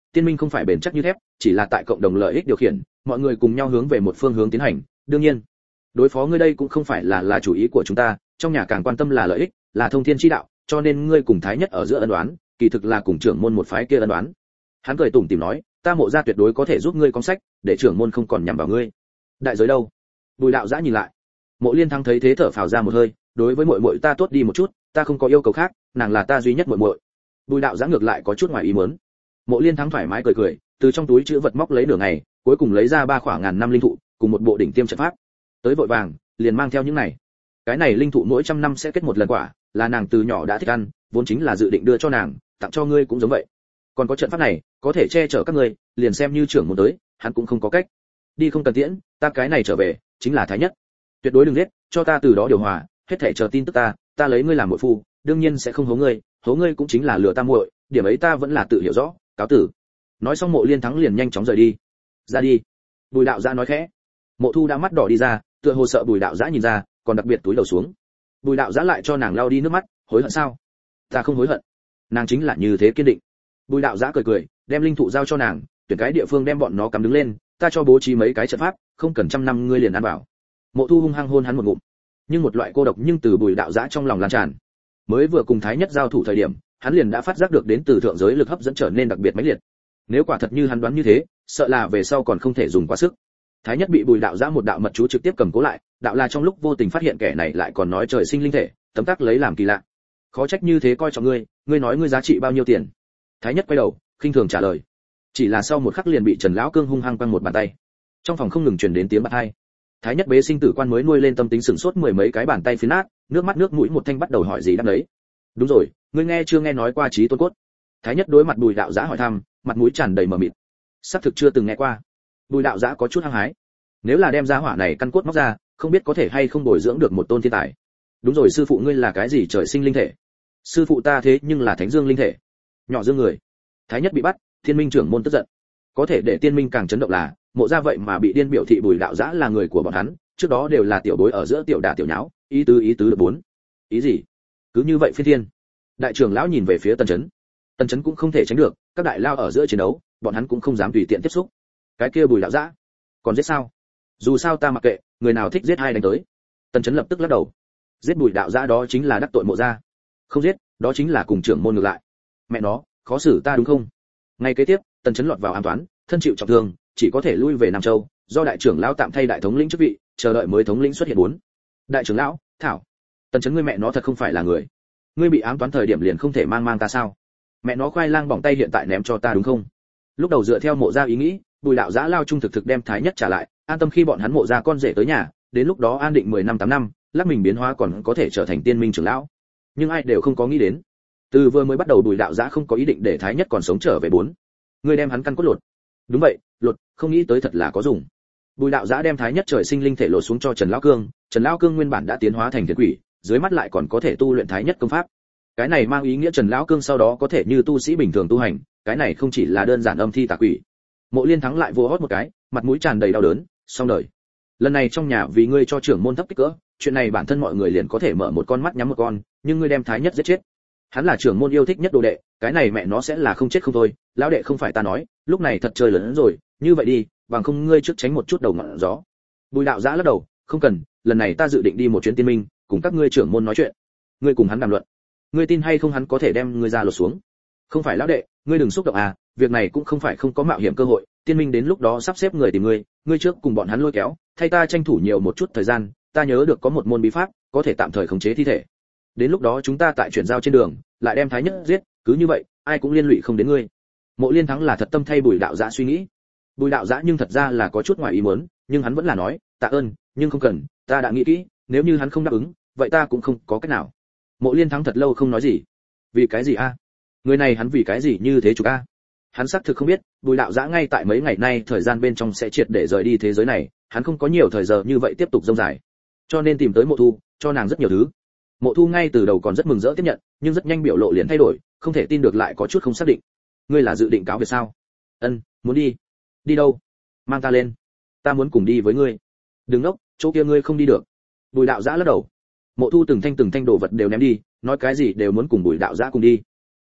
tiên minh không phải bền chắc như thép, chỉ là tại cộng đồng lợi ích điều khiển, mọi người cùng nhau hướng về một phương hướng tiến hành. Đương nhiên, đối phó ngươi đây cũng không phải là chủ ý của chúng ta, trong nhà càng quan tâm là lợi ích, là thông thiên chi đạo, cho nên ngươi cùng thái nhất ở giữa ân oán, kỳ thực là cùng trưởng môn một phái kia ân oán. Hắn cười tủm tỉm nói, ta Mộ gia tuyệt đối có thể giúp ngươi công sách, để trưởng môn không còn nhằm vào ngươi. Đại giới đâu? Bùi đạo giã nhìn lại. Mộ Liên Thắng thấy thế thở phào ra một hơi, đối với muội muội ta tốt đi một chút, ta không có yêu cầu khác, nàng là ta duy nhất muội muội. Bùi đạo giã ngược lại có chút ngoài ý muốn. Mộ Liên Thắng thoải mái cười cười, từ trong túi chữ vật móc lấy nửa ngày, cuối cùng lấy ra 3 khỏa ngàn năm linh thụ, cùng một bộ đỉnh tiêm trận pháp. Tới vội vàng, liền mang theo những này. Cái này linh thụ mỗi trăm năm sẽ kết một lần quả, là nàng từ nhỏ đã thích ăn, vốn chính là dự định đưa cho nàng, tặng cho ngươi cũng giống vậy. Còn có trận pháp này, có thể che chở các ngươi, liền xem như trưởng muốn tới, hắn cũng không có cách. Đi không cần tiễn, ta cái này trở về, chính là thái nhất. Tuyệt đối đừng giết, cho ta từ đó điều hòa, hết thảy chờ tin tức ta lấy ngươi làm muội phu, đương nhiên sẽ không hố ngươi cũng chính là lừa ta muội, điểm ấy ta vẫn là tự hiểu rõ, cáo tử. Nói xong Mộ Liên Thắng liền nhanh chóng rời đi. Ra đi. Bùi đạo giã nói khẽ. Mộ Thu đã mắt đỏ đi ra, tựa hồ sợ Bùi đạo giã nhìn ra, còn đặc biệt túi đầu xuống. Bùi đạo giã lại cho nàng lau đi nước mắt, hối hận sao? Ta không hối hận. Nàng chính là như thế kiên định. Bùi đạo giã cười cười, đem linh thụ giao cho nàng, tuyển cái địa phương đem bọn nó cắm đứng lên, ta cho bố trí mấy cái trận pháp, không cần trăm năm ngươi liền ăn vào. Mộ Thu hung hăng hôn hắn một ngụm, nhưng một loại cô độc nhưng từ Bùi đạo giã trong lòng lan tràn. Mới vừa cùng thái nhất giao thủ thời điểm, hắn liền đã phát giác được đến từ thượng giới lực hấp dẫn trở nên đặc biệt mãnh liệt. Nếu quả thật như hắn đoán như thế, sợ là về sau còn không thể dùng quá sức. Thái nhất bị Bùi đạo giã một đạo mật chú trực tiếp cầm cố lại, đạo là trong lúc vô tình phát hiện kẻ này lại còn nói trời sinh linh thể, tấm tắc lấy làm kỳ lạ. Khó trách như thế coi trọng ngươi nói ngươi giá trị bao nhiêu tiền? Thái nhất quay đầu, khinh thường trả lời. Chỉ là sau một khắc liền bị Trần lão cương hung hăng quăng một bàn tay. Trong phòng không ngừng truyền đến tiếng bạt hai. Thái nhất bế sinh tử quan mới nuôi lên tâm tính sửng sốt mười mấy cái bàn tay phiến nát, nước mắt nước mũi một thanh bắt đầu hỏi gì đáp đấy. Đúng rồi, ngươi nghe chưa nghe nói qua Chí Tôn Cốt? Thái nhất đối mặt Bùi đạo giã hỏi thăm, mặt mũi tràn đầy mờ mịt. Xác thực chưa từng nghe qua. Bùi đạo giã có chút hăng hái. Nếu là đem ra hỏa này căn cốt móc ra, không biết có thể hay không bồi dưỡng được một tôn thiên tài. Đúng rồi, sư phụ ngươi là cái gì trời sinh linh thể? Sư phụ ta thế nhưng là Thánh Dương linh thể. Nhỏ dương người. Thái nhất bị bắt, Thiên Minh trưởng môn tức giận. Có thể để Tiên Minh càng chấn động là, Mộ gia vậy mà bị điên biểu thị Bùi đạo giã là người của bọn hắn, trước đó đều là tiểu bối ở giữa tiểu đả tiểu nháo, ý tứ được bốn. Ý gì? Cứ như vậy phi thiên. Đại trưởng lão nhìn về phía Tần Chấn. Tần Chấn cũng không thể tránh được, các đại lao ở giữa chiến đấu, bọn hắn cũng không dám tùy tiện tiếp xúc. Cái kia Bùi đạo giã, còn giết sao? Dù sao ta mặc kệ, người nào thích giết ai đánh tới. Tần Chấn lập tức lắc đầu. Giết Bùi đạo giã đó chính là đắc tội Mộ gia. Không giết, đó chính là cùng trưởng môn ngược lại. Mẹ nó, khó xử ta đúng không? Ngay kế tiếp, Tần Chấn lọt vào ám toán, thân chịu trọng thương, chỉ có thể lui về Nam Châu, do đại trưởng lão tạm thay đại thống lĩnh chức vị, chờ đợi mới thống lĩnh xuất hiện bốn. Đại trưởng lão, thảo. Tần Chấn ngươi mẹ nó thật không phải là người. Ngươi bị ám toán thời điểm liền không thể mang ta sao? Mẹ nó khoai lang bỏng tay hiện tại ném cho ta đúng không? Lúc đầu dựa theo Mộ gia ý nghĩ, Bùi đạo giã lao trung thực đem thái nhất trả lại, an tâm khi bọn hắn Mộ gia con rể tới nhà, đến lúc đó an định 10 năm 8 năm, lắc mình biến hóa còn có thể trở thành Tiên Minh trưởng lão. Nhưng ai đều không có nghĩ đến. Từ vừa mới bắt đầu Bùi đạo giã không có ý định để thái nhất còn sống trở về bốn. Ngươi đem hắn căn cốt lột. Đúng vậy, lột, không nghĩ tới thật là có dùng. Bùi đạo giã đem thái nhất trời sinh linh thể lột xuống cho Trần lão cương, Trần lão cương nguyên bản đã tiến hóa thành thiên quỷ, dưới mắt lại còn có thể tu luyện thái nhất công pháp. Cái này mang ý nghĩa Trần lão cương sau đó có thể như tu sĩ bình thường tu hành, cái này không chỉ là đơn giản âm thi tà quỷ. Mộ Liên Thắng lại vỗ hót một cái, mặt mũi tràn đầy đau đớn, xong đời. Lần này trong nhà vì ngươi cho trưởng môn thấp kích cỡ, chuyện này bản thân mọi người liền có thể mở một con mắt nhắm một con, nhưng ngươi đem thái nhất giết chết. Hắn là trưởng môn yêu thích nhất đồ đệ, cái này mẹ nó sẽ là không chết không thôi, lão đệ không phải ta nói, lúc này thật chơi lớn rồi, như vậy đi, bằng không ngươi trước tránh một chút đầu ngọn gió. Bùi đạo giã lắc đầu, không cần, lần này ta dự định đi một chuyến Tiên Minh, cùng các ngươi trưởng môn nói chuyện. Ngươi cùng hắn đàm luận. Ngươi tin hay không hắn có thể đem ngươi ra lột xuống? Không phải lão đệ, ngươi đừng xúc động à, việc này cũng không phải không có mạo hiểm cơ hội, Tiên Minh đến lúc đó sắp xếp người tìm ngươi trước cùng bọn hắn lôi kéo, thay ta tranh thủ nhiều một chút thời gian, ta nhớ được có một môn bí pháp, có thể tạm thời khống chế thi thể. Đến lúc đó chúng ta tại chuyển giao trên đường, lại đem thái nhất giết, cứ như vậy, ai cũng liên lụy không đến ngươi. Mộ Liên Thắng là thật tâm thay Bùi đạo giã suy nghĩ. Bùi đạo giã nhưng thật ra là có chút ngoài ý muốn, nhưng hắn vẫn là nói, tạ ơn, nhưng không cần, ta đã nghĩ kỹ, nếu như hắn không đáp ứng, vậy ta cũng không có cách nào. Mộ Liên Thắng thật lâu không nói gì. Vì cái gì a? Người này hắn vì cái gì như thế chủ a? Hắn xác thực không biết, Bùi đạo giã ngay tại mấy ngày nay thời gian bên trong sẽ triệt để rời đi thế giới này, hắn không có nhiều thời giờ như vậy tiếp tục dông dài, cho nên tìm tới Mộ Thu, cho nàng rất nhiều thứ. Mộ Thu ngay từ đầu còn rất mừng rỡ tiếp nhận, nhưng rất nhanh biểu lộ liền thay đổi, không thể tin được lại có chút không xác định. Ngươi là dự định cáo biệt sao? Ân, muốn đi. Đi đâu? Mang ta lên. Ta muốn cùng đi với ngươi. Đừng ngốc, chỗ kia ngươi không đi được. Bùi đạo giã lắc đầu. Mộ Thu từng thanh đồ vật đều ném đi, nói cái gì đều muốn cùng Bùi đạo giã cùng đi.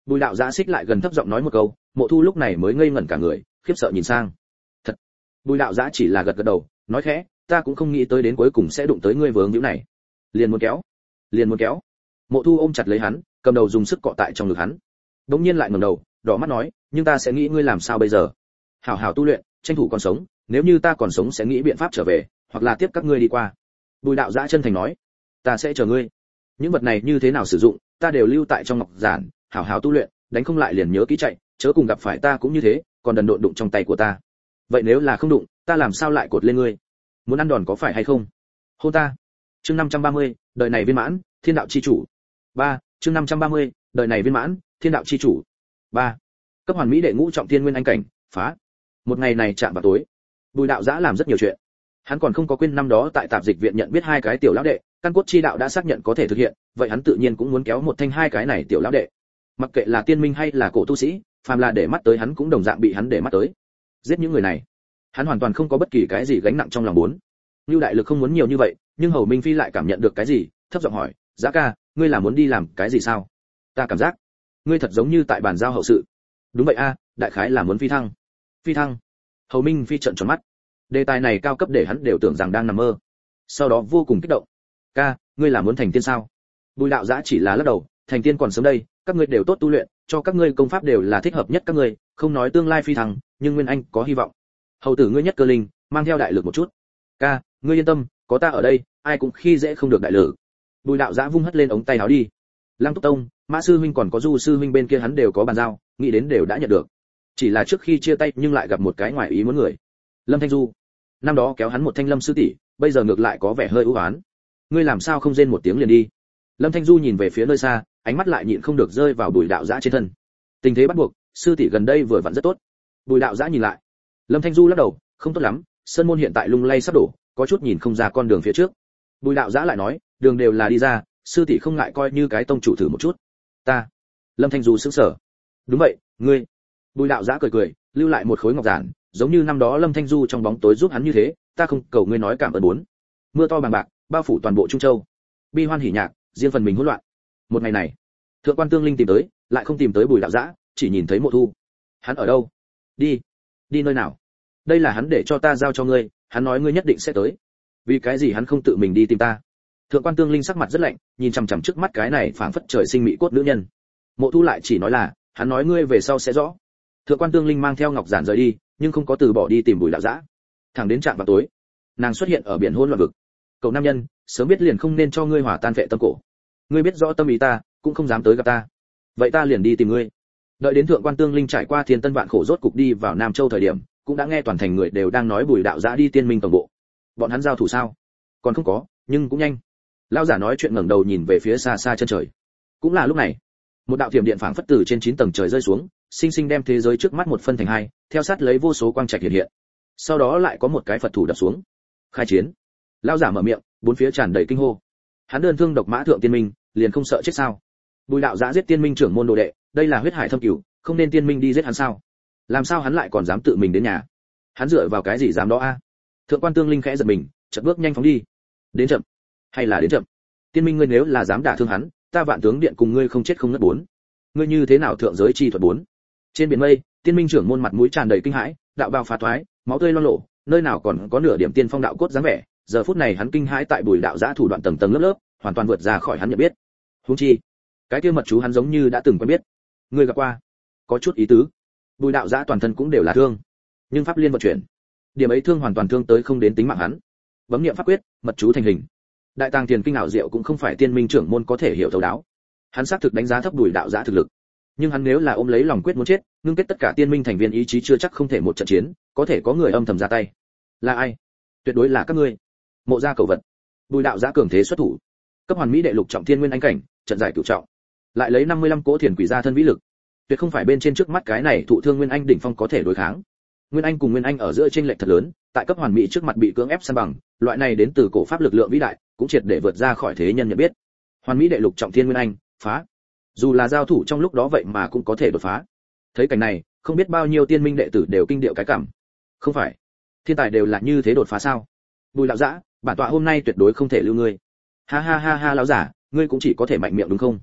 Bùi đạo giã xích lại gần thấp giọng nói một câu, Mộ Thu lúc này mới ngây ngẩn cả người, khiếp sợ nhìn sang. Thật. Bùi đạo giã chỉ là gật gật đầu, nói khẽ, ta cũng không nghĩ tới đến cuối cùng sẽ đụng tới ngươi vướng hữu này. Liền muốn kéo. Mộ Thu ôm chặt lấy hắn, cầm đầu dùng sức cọ tại trong ngực hắn. Đống nhiên lại ngẩng đầu, đỏ mắt nói, nhưng ta sẽ nghĩ ngươi làm sao bây giờ? Hảo hảo tu luyện, tranh thủ còn sống, nếu như ta còn sống sẽ nghĩ biện pháp trở về, hoặc là tiếp các ngươi đi qua. Bùi đạo giã chân thành nói, ta sẽ chờ ngươi. Những vật này như thế nào sử dụng, ta đều lưu tại trong ngọc giản, hảo hảo tu luyện, đánh không lại liền nhớ kỹ chạy, chớ cùng gặp phải ta cũng như thế, còn đần độn đụng trong tay của ta. Vậy nếu là không đụng, ta làm sao lại cột lên ngươi? Muốn ăn đòn có phải hay không? Hôn ta. Chương 530, đời này viên mãn, thiên đạo chi chủ. 3, chương 530, đời này viên mãn, thiên đạo chi chủ. 3. Cấp hoàn mỹ đệ ngũ trọng thiên nguyên anh cảnh, phá. Một ngày này chạm vào tối, Bùi đạo giã làm rất nhiều chuyện. Hắn còn không có quên năm đó tại tạp dịch viện nhận biết hai cái tiểu lão đệ, căn cốt chi đạo đã xác nhận có thể thực hiện, vậy hắn tự nhiên cũng muốn kéo một thanh hai cái này tiểu lão đệ. Mặc kệ là tiên minh hay là cổ tu sĩ, phàm là để mắt tới hắn cũng đồng dạng bị hắn để mắt tới. Giết những người này, hắn hoàn toàn không có bất kỳ cái gì gánh nặng trong lòng muốn. Lưu đại lực không muốn nhiều như vậy, nhưng Hầu Minh Phi lại cảm nhận được cái gì, thấp giọng hỏi, "Giá ca, ngươi là muốn đi làm cái gì sao?" "Ta cảm giác, ngươi thật giống như tại bàn giao hậu sự." "Đúng vậy a, đại khái là muốn phi thăng." "Phi thăng?" Hầu Minh Phi trợn tròn mắt. Đề tài này cao cấp để hắn đều tưởng rằng đang nằm mơ. Sau đó vô cùng kích động. "Ca, ngươi là muốn thành tiên sao?" Bùi đạo giã chỉ là lắc đầu, "Thành tiên còn sớm đây, các ngươi đều tốt tu luyện, cho các ngươi công pháp đều là thích hợp nhất các ngươi, không nói tương lai phi thăng, nhưng nguyên anh có hy vọng. Hầu tử ngươi nhất cơ linh, mang theo đại lực một chút. Ca, ngươi yên tâm, có ta ở đây, ai cũng khi dễ không được đại lực." Bùi đạo giã vung hất lên ống tay áo đi. Lăng Túc Tông, Mã sư huynh còn có Du sư huynh bên kia hắn đều có bàn giao, nghĩ đến đều đã nhận được. Chỉ là trước khi chia tay nhưng lại gặp một cái ngoài ý muốn người. Lâm Thanh Du. Năm đó kéo hắn một thanh Lâm sư tỷ, bây giờ ngược lại có vẻ hơi ưu ái. Ngươi làm sao không rên một tiếng liền đi? Lâm Thanh Du nhìn về phía nơi xa, ánh mắt lại nhịn không được rơi vào Bùi đạo giã trên thân. Tình thế bắt buộc, sư tỷ gần đây vừa vặn rất tốt. Bùi đạo giã nhìn lại. Lâm Thanh Du lắc đầu, không tốt lắm, sơn môn hiện tại lung lay sắp đổ, có chút nhìn không ra con đường phía trước. Bùi đạo giã lại nói, đường đều là đi ra, sư tỷ không ngại coi như cái tông chủ thử một chút. Ta. Lâm Thanh Du sững sờ. Đúng vậy, ngươi. Bùi đạo giã cười cười, lưu lại một khối ngọc giản, giống như năm đó Lâm Thanh Du trong bóng tối giúp hắn như thế, ta không cầu ngươi nói cảm ơn bốn. Mưa to bằng bạc, bao phủ toàn bộ Trung Châu. Bi hoan hỉ nhạc, riêng phần mình hỗn loạn. Một ngày này, Thượng quan Tương Linh tìm tới, lại không tìm tới Bùi đạo giã, chỉ nhìn thấy Mộ Thu. Hắn ở đâu? Đi nơi nào? Đây là hắn để cho ta giao cho ngươi, hắn nói ngươi nhất định sẽ tới. Vì cái gì hắn không tự mình đi tìm ta? Thượng quan Tương Linh sắc mặt rất lạnh, nhìn chằm chằm trước mắt cái này phảng phất trời sinh mỹ cốt nữ nhân. Mộ Thu lại chỉ nói là, hắn nói ngươi về sau sẽ rõ. Thượng quan Tương Linh mang theo ngọc giản rời đi, nhưng không có từ bỏ đi tìm Bùi đạo giã. Thẳng đến trạm vào tối, nàng xuất hiện ở biển hỗn loạn vực. Cậu nam nhân, sớm biết liền không nên cho ngươi hỏa tan vệ tâm cổ. Ngươi biết rõ tâm ý ta, cũng không dám tới gặp ta. Vậy ta liền đi tìm ngươi. Đợi đến Thượng quan Tương Linh trải qua thiên tân vạn khổ rốt cục đi vào Nam Châu thời điểm, cũng đã nghe toàn thành người đều đang nói Bùi đạo giã đi tiên minh tổng bộ. Bọn hắn giao thủ sao? Còn không có, nhưng cũng nhanh. Lão giả nói chuyện ngẩng đầu nhìn về phía xa xa chân trời. Cũng là lúc này, một đạo thiểm điện phảng phất từ trên 9 tầng trời rơi xuống, sinh sinh đem thế giới trước mắt một phân thành hai, theo sát lấy vô số quang trạch hiện hiện. Sau đó lại có một cái Phật thủ đập xuống. Khai chiến. Lão giả mở miệng, bốn phía tràn đầy kinh hô. Hắn đơn thương độc mã thượng tiên minh, liền không sợ chết sao? Bùi đạo giã giết tiên minh trưởng môn đồ đệ, đây là huyết hải thâm cửu, không nên tiên minh đi giết hắn sao? Làm sao hắn lại còn dám tự mình đến nhà? Hắn dựa vào cái gì dám đó a? Thượng quan Tương Linh khẽ giật mình, chợt bước nhanh phóng đi. Đến chậm, hay là đến chậm? Tiên minh ngươi nếu là dám đả thương hắn, ta Vạn Tướng Điện cùng ngươi không chết không ngất bốn. Ngươi như thế nào thượng giới chi thuật bốn? Trên biển mây, tiên minh trưởng môn mặt mũi tràn đầy kinh hãi, đạo bào phá thoái, máu tươi loang lổ, nơi nào còn có nửa điểm tiên phong đạo cốt dáng vẻ. Giờ phút này hắn kinh hãi tại Bùi đạo giã thủ đoạn tầng tầng lớp lớp, hoàn toàn vượt ra khỏi hắn nhận biết. Huống chi, cái kia mật chú hắn giống như đã từng quen biết. Ngươi gặp qua? Có chút ý tứ. Bùi đạo giã toàn thân cũng đều là thương, nhưng pháp liên vận chuyển, điểm ấy thương hoàn toàn thương tới không đến tính mạng hắn. Bấm niệm pháp quyết, mật chú thành hình. Đại tàng tiền kinh ảo diệu cũng không phải tiên minh trưởng môn có thể hiểu thấu đáo. Hắn xác thực đánh giá thấp Bùi đạo giã thực lực, nhưng hắn nếu là ôm lấy lòng quyết muốn chết, ngưng kết tất cả tiên minh thành viên ý chí chưa chắc không thể một trận chiến, có thể có người âm thầm ra tay. Là ai? Tuyệt đối là các ngươi. Mộ gia cầu vật. Bùi đạo giã cường thế xuất thủ, cấp hoàn mỹ đệ lục trọng thiên nguyên anh cảnh, trận giải cửu trọng, lại lấy 55 cỗ thiền quỷ gia thân vĩ lực, tuyệt không phải bên trên trước mắt cái này thụ thương nguyên anh đỉnh phong có thể đối kháng. Nguyên anh cùng nguyên anh ở giữa chênh lệch thật lớn, tại cấp hoàn mỹ trước mặt bị cưỡng ép san bằng, loại này đến từ cổ pháp lực lượng vĩ đại, cũng triệt để vượt ra khỏi thế nhân nhận biết. Hoàn mỹ đệ lục trọng thiên nguyên anh, phá. Dù là giao thủ trong lúc đó vậy mà cũng có thể đột phá. Thấy cảnh này, không biết bao nhiêu tiên minh đệ tử đều kinh điệu cái cảm. Không phải, thiên tài đều là như thế đột phá sao? Bùi đạo giã, bản tọa hôm nay tuyệt đối không thể lưu ngươi. Ha ha ha ha, lão giả, ngươi cũng chỉ có thể mạnh miệng đúng không?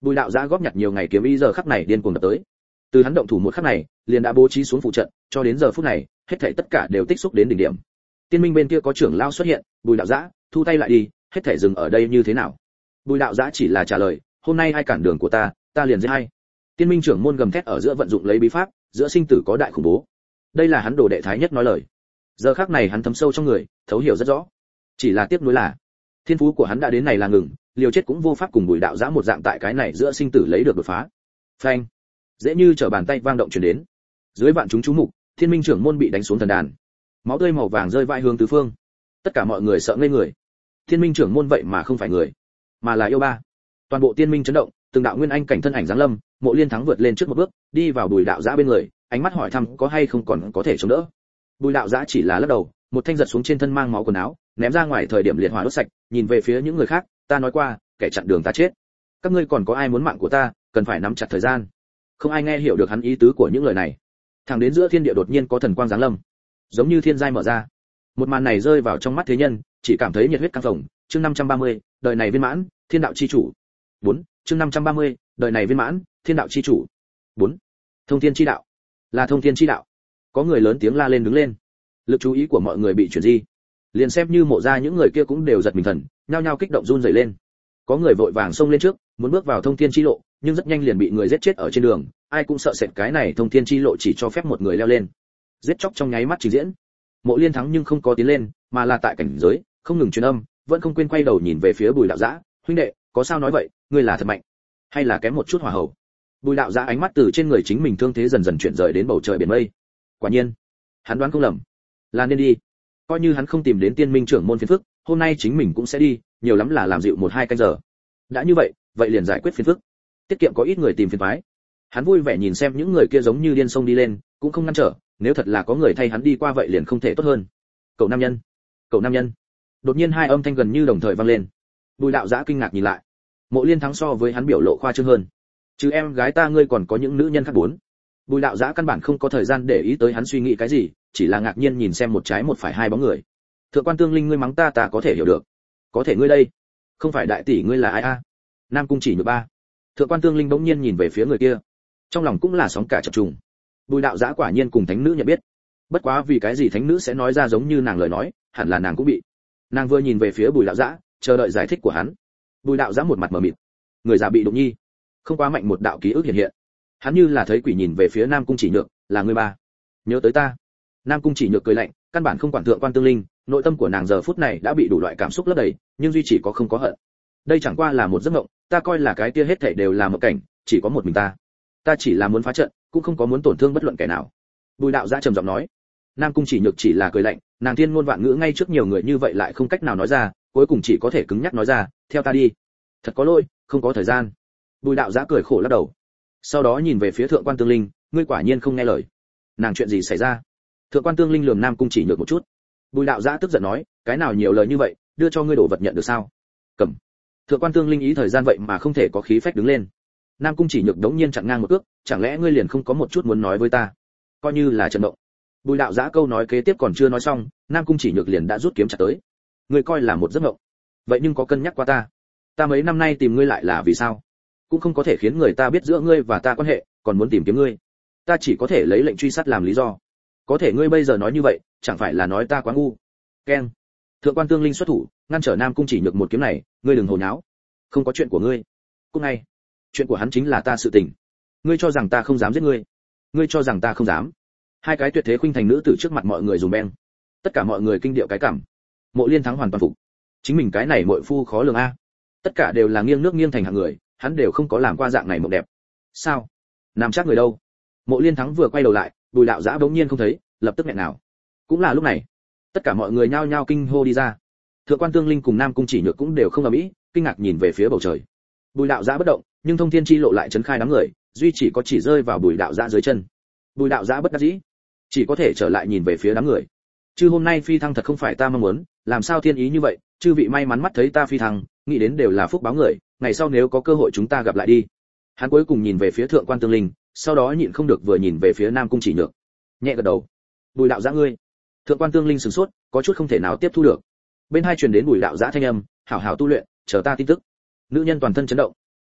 Bùi đạo giã góp nhặt nhiều ngày kiếm ý giờ khắc này điên cuồng đập tới. Từ hắn động thủ một khắc này, liền đã bố trí xuống phụ trận, cho đến giờ phút này, hết thảy tất cả đều tích xúc đến đỉnh điểm. Tiên minh bên kia có trưởng lão xuất hiện, Bùi đạo giã, thu tay lại đi, hết thảy dừng ở đây như thế nào? Bùi đạo giã chỉ là trả lời, hôm nay ai cản đường của ta liền giết hay. Tiên minh trưởng môn gầm thét ở giữa vận dụng lấy bí pháp, giữa sinh tử có đại khủng bố. Đây là hắn đồ đệ thái nhất nói lời. Giờ khắc này hắn thấm sâu trong người, thấu hiểu rất rõ. Chỉ là tiếc nuối là, thiên phú của hắn đã đến này là ngừng, liều chết cũng vô pháp cùng Bùi đạo giã một dạng tại cái này giữa sinh tử lấy được đột phá. Phanh, dễ như trở bàn tay vang động truyền đến. Dưới vạn chúng chú mục, Thiên Minh trưởng môn bị đánh xuống thần đàn. Máu tươi màu vàng rơi vãi hướng tứ phương. Tất cả mọi người sợ ngây người. Thiên Minh trưởng môn vậy mà không phải người, mà là yêu ba. Toàn bộ Tiên Minh chấn động, từng đạo nguyên anh cảnh thân ảnh giáng lâm, Mộ Liên Thắng vượt lên trước một bước, đi vào Bùi đạo giã bên người, ánh mắt hỏi thăm có hay không còn có thể chống đỡ. Bùi đạo giã chỉ là lắc đầu, một thanh giật xuống trên thân mang máu quần áo, ném ra ngoài thời điểm liệt hỏa đốt sạch, nhìn về phía những người khác, ta nói qua, kẻ chặn đường ta chết. Các ngươi còn có ai muốn mạng của ta, cần phải nắm chặt thời gian. Không ai nghe hiểu được hắn ý tứ của những lời này. Thẳng đến giữa thiên địa đột nhiên có thần quang giáng lâm, giống như thiên giai mở ra. Một màn này rơi vào trong mắt thế nhân, chỉ cảm thấy nhiệt huyết căng phồng. Chương 530, đời này viên mãn, thiên đạo chi chủ. 4. Chương 530, đời này viên mãn, thiên đạo chi chủ. 4. Thông thiên chi đạo. Là thông thiên chi đạo. Có người lớn tiếng la lên đứng lên. Lực chú ý của mọi người bị chuyển di. Liền xem như Mộ gia những người kia cũng đều giật mình thần, nhao nhao kích động run rẩy lên. Có người vội vàng xông lên trước, muốn bước vào thông thiên chi lộ, nhưng rất nhanh liền bị người giết chết ở trên đường, ai cũng sợ sệt cái này thông thiên chi lộ chỉ cho phép một người leo lên. Giết chóc trong nháy mắt trình diễn. Mộ Liên Thắng nhưng không có tiến lên, mà là tại cảnh giới, không ngừng truyền âm, vẫn không quên quay đầu nhìn về phía Bùi đạo giã, huynh đệ, có sao nói vậy, ngươi là thật mạnh, hay là kém một chút hỏa hậu? Bùi đạo giã ánh mắt từ trên người chính mình thương thế dần dần chuyển rời đến bầu trời biển mây. Quả nhiên, hắn đoán không lầm, là nên đi. Coi như hắn không tìm đến Tiên Minh trưởng môn phiền phức, hôm nay chính mình cũng sẽ đi, nhiều lắm là làm dịu 1-2 canh giờ. Đã như vậy, vậy liền giải quyết phiền phức, tiết kiệm có ít người tìm phiền toái. Hắn vui vẻ nhìn xem những người kia giống như điên sông đi lên, cũng không ngăn trở, nếu thật là có người thay hắn đi qua vậy liền không thể tốt hơn. Cậu nam nhân, cậu nam nhân. Đột nhiên hai âm thanh gần như đồng thời vang lên. Bùi đạo giã kinh ngạc nhìn lại. Mộ Liên Thắng so với hắn biểu lộ khoa trương hơn. Chứ em gái ta ngươi còn có những nữ nhân khác bốn. Bùi đạo giã căn bản không có thời gian để ý tới hắn suy nghĩ cái gì, chỉ là ngạc nhiên nhìn xem một trái một phải hai bóng người. Thượng quan Tương Linh ngươi mắng ta có thể hiểu được, có thể ngươi đây, không phải đại tỷ ngươi là ai a? Nam Cung Chỉ Nhược ba. Thượng quan Tương Linh bỗng nhiên nhìn về phía người kia, trong lòng cũng là sóng cả chập trùng. Bùi đạo giã quả nhiên cùng thánh nữ nhận biết, bất quá vì cái gì thánh nữ sẽ nói ra giống như nàng lời nói, hẳn là nàng cũng bị. Nàng vừa nhìn về phía Bùi đạo giã, chờ đợi giải thích của hắn. Bùi đạo giã một mặt mờ mịt, người già bị đụng nhi, không quá mạnh một đạo ký ức hiện hiện. Hắn như là thấy quỷ nhìn về phía Nam Cung Chỉ Nhược, là ngươi ba, nhớ tới ta. Nam Cung Chỉ Nhược cười lạnh, căn bản không quản thượng quan Tương Linh, nội tâm của nàng giờ phút này đã bị đủ loại cảm xúc lấp đầy, nhưng duy chỉ có không có hận. Đây chẳng qua là một giấc mộng, ta coi là cái kia hết thảy đều là mộng cảnh, chỉ có một mình ta chỉ là muốn phá trận, cũng không có muốn tổn thương bất luận kẻ nào. Bùi đạo giã trầm giọng nói. Nam Cung Chỉ Nhược chỉ là cười lạnh, nàng thiên ngôn vạn ngữ ngay trước nhiều người như vậy lại không cách nào nói ra, cuối cùng chỉ có thể cứng nhắc nói ra, theo ta đi. Thật có lỗi, không có thời gian. Bùi đạo giã cười khổ lắc đầu. Sau đó nhìn về phía thượng quan Tương Linh, ngươi quả nhiên không nghe lời. Nàng chuyện gì xảy ra? Thượng quan Tương Linh lườm Nam Cung Chỉ Nhược một chút. Bùi đạo giã tức giận nói, cái nào nhiều lời như vậy, đưa cho ngươi đổ vật nhận được sao? Cầm. Thượng quan Tương Linh ý thời gian vậy mà không thể có khí phách đứng lên. Nam Cung Chỉ Nhược đống nhiên chặn ngang một cước, chẳng lẽ ngươi liền không có một chút muốn nói với ta? Coi như là trận động. Bùi đạo giã câu nói kế tiếp còn chưa nói xong, Nam Cung Chỉ Nhược liền đã rút kiếm chặt tới. Ngươi coi là một giấc mộng, vậy nhưng có cân nhắc qua ta mấy năm nay tìm ngươi lại là vì sao? Cũng không có thể khiến người ta biết giữa ngươi và ta quan hệ, còn muốn tìm kiếm ngươi, ta chỉ có thể lấy lệnh truy sát làm lý do. Có thể ngươi bây giờ nói như vậy, chẳng phải là nói ta quá ngu? Keng. Thượng quan Tương Linh xuất thủ, ngăn trở Nam Cung Chỉ Nhược một kiếm này, ngươi đừng hồ nháo, không có chuyện của ngươi. Cút ngay. Chuyện của hắn chính là ta sự tình. Ngươi cho rằng ta không dám giết ngươi? Ngươi cho rằng ta không dám? Hai cái tuyệt thế khuynh thành nữ tử trước mặt mọi người dùng beng. Tất cả mọi người kinh điệu cái cảm. Mộ Liên Thắng hoàn toàn phục. Chính mình cái này muội phu khó lường a. Tất cả đều là nghiêng nước nghiêng thành hạng người, hắn đều không có làm qua dạng này mộng đẹp. Sao? Nam chắc người đâu? Mộ Liên Thắng vừa quay đầu lại, Bùi đạo giã bỗng nhiên không thấy, lập tức nghẹn nào. Cũng là lúc này, tất cả mọi người nhao nhao kinh hô đi ra. Thượng quan Tương Linh cùng Nam Cung Chỉ Nhược cũng đều không ầm ĩ, kinh ngạc nhìn về phía bầu trời. Bùi đạo giã bất động, nhưng thông thiên chi lộ lại chấn khai đám người, duy chỉ có chỉ rơi vào Bùi đạo giã dưới chân. Bùi đạo giã bất đắc dĩ, chỉ có thể trở lại nhìn về phía đám người. Chứ hôm nay phi thăng thật không phải ta mong muốn, làm sao thiên ý như vậy, chư vị may mắn mắt thấy ta phi thăng, nghĩ đến đều là phúc báo người, ngày sau nếu có cơ hội chúng ta gặp lại đi. Hắn cuối cùng nhìn về phía thượng quan Tương Linh, sau đó nhịn không được vừa nhìn về phía Nam Cung Chỉ Nhược, nhẹ gật đầu. Bùi đạo giã ngươi. Thượng quan Tương Linh sửng sốt, có chút không thể nào tiếp thu được. Bên hai truyền đến Bùi đạo giã thanh âm, hảo hảo tu luyện, chờ ta tin tức. Nữ nhân toàn thân chấn động.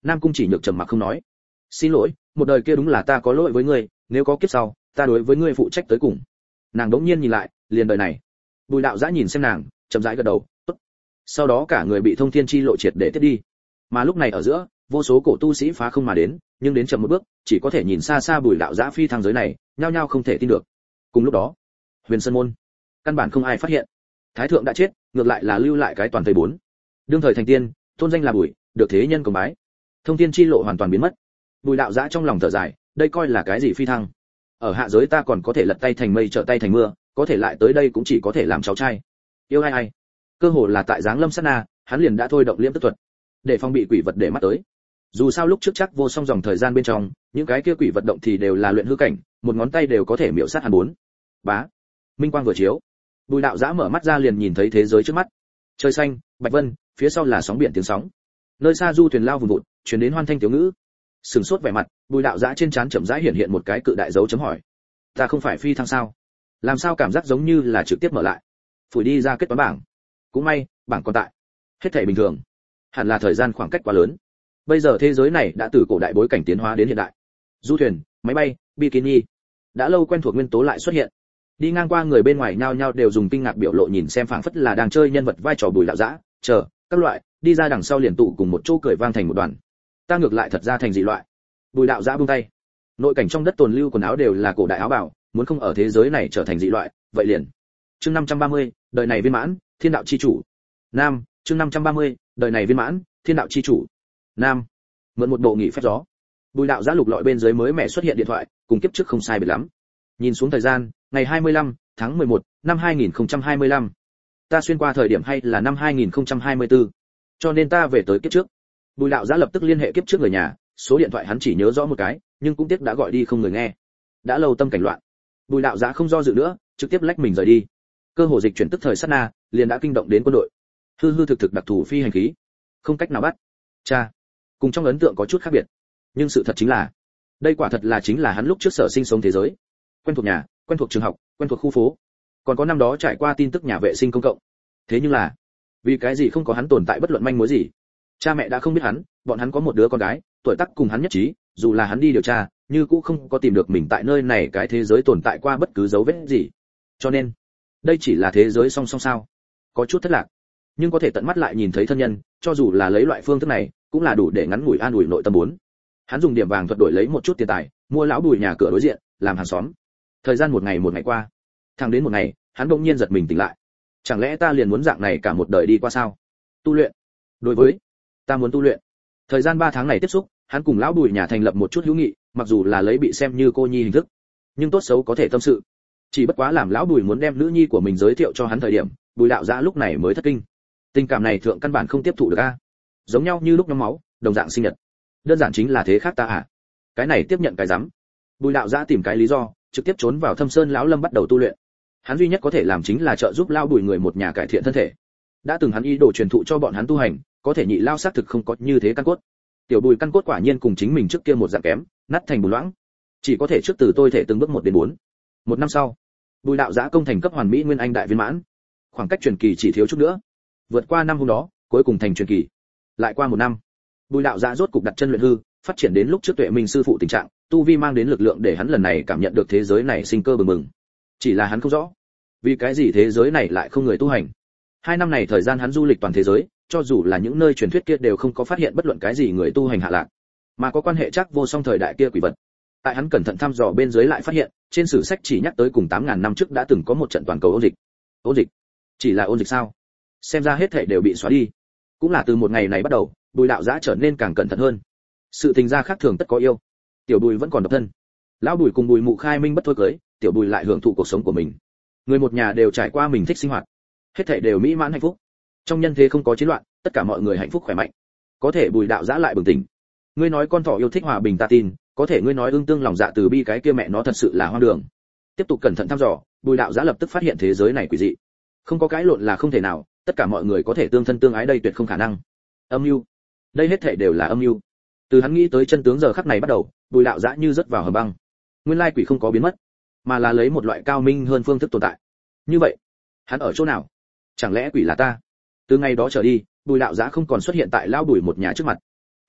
Nam Cung Chỉ Nhược trầm mặc không nói. Xin lỗi, một đời kia đúng là ta có lỗi với ngươi, nếu có kiếp sau, ta đối với ngươi phụ trách tới cùng. Nàng đống nhiên nhìn lại, liền đời này. Bùi đạo giã nhìn xem nàng, chậm rãi gật đầu, tốt. Sau đó cả người bị thông thiên chi lộ triệt để tiếp đi. Mà lúc này ở giữa, vô số cổ tu sĩ phá không mà đến, nhưng đến chậm một bước, chỉ có thể nhìn xa xa Bùi đạo giã phi thăng giới này, nhao nhao không thể tin được. Cùng lúc đó, Huyền Sơn môn, căn bản không ai phát hiện. Thái thượng đã chết, ngược lại là lưu lại cái toàn thời 4. Đương thời thành tiên, tôn danh là Bùi, được thế nhân công bái. Thông thiên chi lộ hoàn toàn biến mất. Bùi đạo giã trong lòng thở dài, đây coi là cái gì phi thăng? Ở hạ giới ta còn có thể lật tay thành mây trở tay thành mưa, có thể lại tới đây cũng chỉ có thể làm cháu trai. Yêu ai. Cơ hồ là tại giáng lâm sát na, hắn liền đã thôi động liễm tức thuật, để phòng bị quỷ vật để mắt tới. Dù sao lúc trước chắc vô song dòng thời gian bên trong, những cái kia quỷ vật động thì đều là luyện hư cảnh, một ngón tay đều có thể miểu sát hắn 4. Bá. Minh quang vừa chiếu, Bùi đạo giã mở mắt ra liền nhìn thấy thế giới trước mắt. Trời xanh, bạch vân, phía sau là sóng biển tiếng sóng. Nơi xa du thuyền lao vùn vụt, truyền đến hoan thanh tiểu ngữ. Sừng sốt vẻ mặt, Bùi đạo giã trên trán chậm rãi hiện hiện một cái cự đại dấu chấm hỏi. Ta không phải phi thăng sao? Làm sao cảm giác giống như là trực tiếp mở lại? Phủi đi ra kết toán bảng. Cũng may, bảng còn tại. Hết thảy bình thường. Hẳn là thời gian khoảng cách quá lớn. Bây giờ thế giới này đã từ cổ đại bối cảnh tiến hóa đến hiện đại. Du thuyền, máy bay, bikini, đã lâu quen thuộc nguyên tố lại xuất hiện. Đi ngang qua người bên ngoài nhao nhao đều dùng kinh ngạc biểu lộ nhìn xem phảng phất là đang chơi nhân vật vai trò Bùi đạo giã, chờ, các loại, đi ra đằng sau liền tụ cùng một chỗ cười vang thành một đoàn. Ta ngược lại thật ra thành dị loại. Bùi đạo giã buông tay. Nội cảnh trong đất tồn lưu quần áo đều là cổ đại áo bào, muốn không ở thế giới này trở thành dị loại, vậy liền. Chương 530, đời này viên mãn, thiên đạo chi chủ. Nam, chương 530, đời này viên mãn, thiên đạo chi chủ. Nam. Mượn một bộ nghỉ phép gió. Bùi đạo giã lục lọi bên dưới mới mẻ xuất hiện điện thoại, cùng kiếp trước không sai biệt lắm. Nhìn xuống thời gian, ngày 25 tháng 11 năm 2025. Ta xuyên qua thời điểm hay là năm 2024, cho nên ta về tới kiếp trước. Bùi đạo giã lập tức liên hệ kiếp trước người nhà, số điện thoại hắn chỉ nhớ rõ một cái, nhưng cũng tiếc đã gọi đi không người nghe. Đã lâu tâm cảnh loạn. Bùi đạo giã không do dự nữa, trực tiếp lách mình rời đi. Cơ hồ dịch chuyển tức thời sát na, liền đã kinh động đến quân đội. Hư hư thực thực đặc thù phi hành khí, không cách nào bắt. Cha, cùng trong ấn tượng có chút khác biệt, nhưng sự thật chính là, đây quả thật là chính là hắn lúc trước sở sinh sống thế giới. Quen thuộc nhà, quen thuộc trường học, quen thuộc khu phố, còn có năm đó trải qua tin tức nhà vệ sinh công cộng. Thế nhưng là, vì cái gì không có hắn tồn tại bất luận manh mối gì? Cha mẹ đã không biết hắn, bọn hắn có một đứa con gái, tuổi tác cùng hắn nhất trí, dù là hắn đi điều tra, như cũng không có tìm được mình tại nơi này cái thế giới tồn tại qua bất cứ dấu vết gì. Cho nên, đây chỉ là thế giới song song sao? Có chút thất lạc, nhưng có thể tận mắt lại nhìn thấy thân nhân, cho dù là lấy loại phương thức này, cũng là đủ để ngắn ngủi an ủi nội tâm 4. Hắn dùng điểm vàng thuật đổi lấy một chút tiền tài, mua lão Bùi nhà cửa đối diện, làm hàng xóm. Thời gian một ngày qua, thẳng đến một ngày, hắn bỗng nhiên giật mình tỉnh lại. Chẳng lẽ ta liền muốn dạng này cả một đời đi qua sao? Tu luyện. Đối với, ta muốn tu luyện. Thời gian 3 tháng này tiếp xúc, hắn cùng lão Bùi nhà thành lập một chút hữu nghị, mặc dù là lấy bị xem như cô nhi hình thức, nhưng tốt xấu có thể tâm sự. Chỉ bất quá làm lão Bùi muốn đem nữ nhi của mình giới thiệu cho hắn thời điểm, Bùi đạo giã lúc này mới thất kinh. Tình cảm này thượng căn bản không tiếp thụ được a. Giống nhau như lúc nhóm máu, đồng dạng sinh nhật. Đơn giản chính là thế khác ta à? Cái này tiếp nhận cái rắm. Bùi đạo giã tìm cái lý do, trực tiếp trốn vào Thâm Sơn lão lâm bắt đầu tu luyện. Hắn duy nhất có thể làm chính là trợ giúp lão Bùi người một nhà cải thiện thân thể. Đã từng hắn ý đồ truyền thụ cho bọn hắn tu hành, có thể nhị lao xác thực không có như thế căn cốt. Tiểu Bùi căn cốt quả nhiên cùng chính mình trước kia một dạng kém, nát thành bùn loãng. Chỉ có thể trước từ tôi thể từng bước 1 đến 4. Một năm sau, Bùi đạo giã công thành cấp hoàn mỹ nguyên anh đại viên mãn. Khoảng cách truyền kỳ chỉ thiếu chút nữa. Vượt qua năm hôm đó, cuối cùng thành truyền kỳ. Lại qua 1 năm, Bùi đạo giã rốt cục đặt chân luyện hư, phát triển đến lúc trước Tuệ Minh sư phụ tình trạng, tu vi mang đến lực lượng để hắn lần này cảm nhận được thế giới này sinh cơ bừng bừng. Chỉ là hắn không rõ, vì cái gì thế giới này lại không người tu hành. 2 năm này thời gian hắn du lịch toàn thế giới, cho dù là những nơi truyền thuyết kia đều không có phát hiện bất luận cái gì người tu hành hạ lạc, mà có quan hệ chắc vô song thời đại kia quỷ vật. Tại hắn cẩn thận thăm dò bên dưới lại phát hiện, trên sử sách chỉ nhắc tới cùng 8.000 năm trước đã từng có một trận toàn cầu ôn dịch. Ôn dịch? Chỉ là ôn dịch sao? Xem ra hết thảy đều bị xóa đi. Cũng là từ một ngày này bắt đầu, Bùi đạo giã trở nên càng cẩn thận hơn. Sự tình gia khác thường tất có yêu. Tiểu Bùi vẫn còn độc thân. Lão Bùi cùng Bùi Mụ khai minh bất thôi cưới, Tiểu Bùi lại hưởng thụ cuộc sống của mình. Người một nhà đều trải qua mình thích sinh hoạt, hết thảy đều mỹ mãn hạnh phúc. Trong nhân thế không có chiến loạn, tất cả mọi người hạnh phúc khỏe mạnh. Có thể Bùi đạo giã lại bừng tỉnh. Ngươi nói con thỏ yêu thích hòa bình ta tin, có thể ngươi nói ương tương lòng dạ từ bi cái kia mẹ nó thật sự là hoang đường. Tiếp tục cẩn thận thăm dò, Bùi đạo giã lập tức phát hiện thế giới này quỷ dị. Không có cái lộn là không thể nào, tất cả mọi người có thể tương thân tương ái đây tuyệt không khả năng. Âm mưu, đây hết thảy đều là âm mưu. Từ hắn nghĩ tới chân tướng giờ khắc này bắt đầu, Bùi đạo giã như rớt vào hầm băng. Nguyên lai quỷ không có biến mất, mà là lấy một loại cao minh hơn phương thức tồn tại. Như vậy, hắn ở chỗ nào? Chẳng lẽ quỷ là ta? Từ ngày đó trở đi, Bùi đạo giã không còn xuất hiện tại lão Bùi một nhà trước mặt.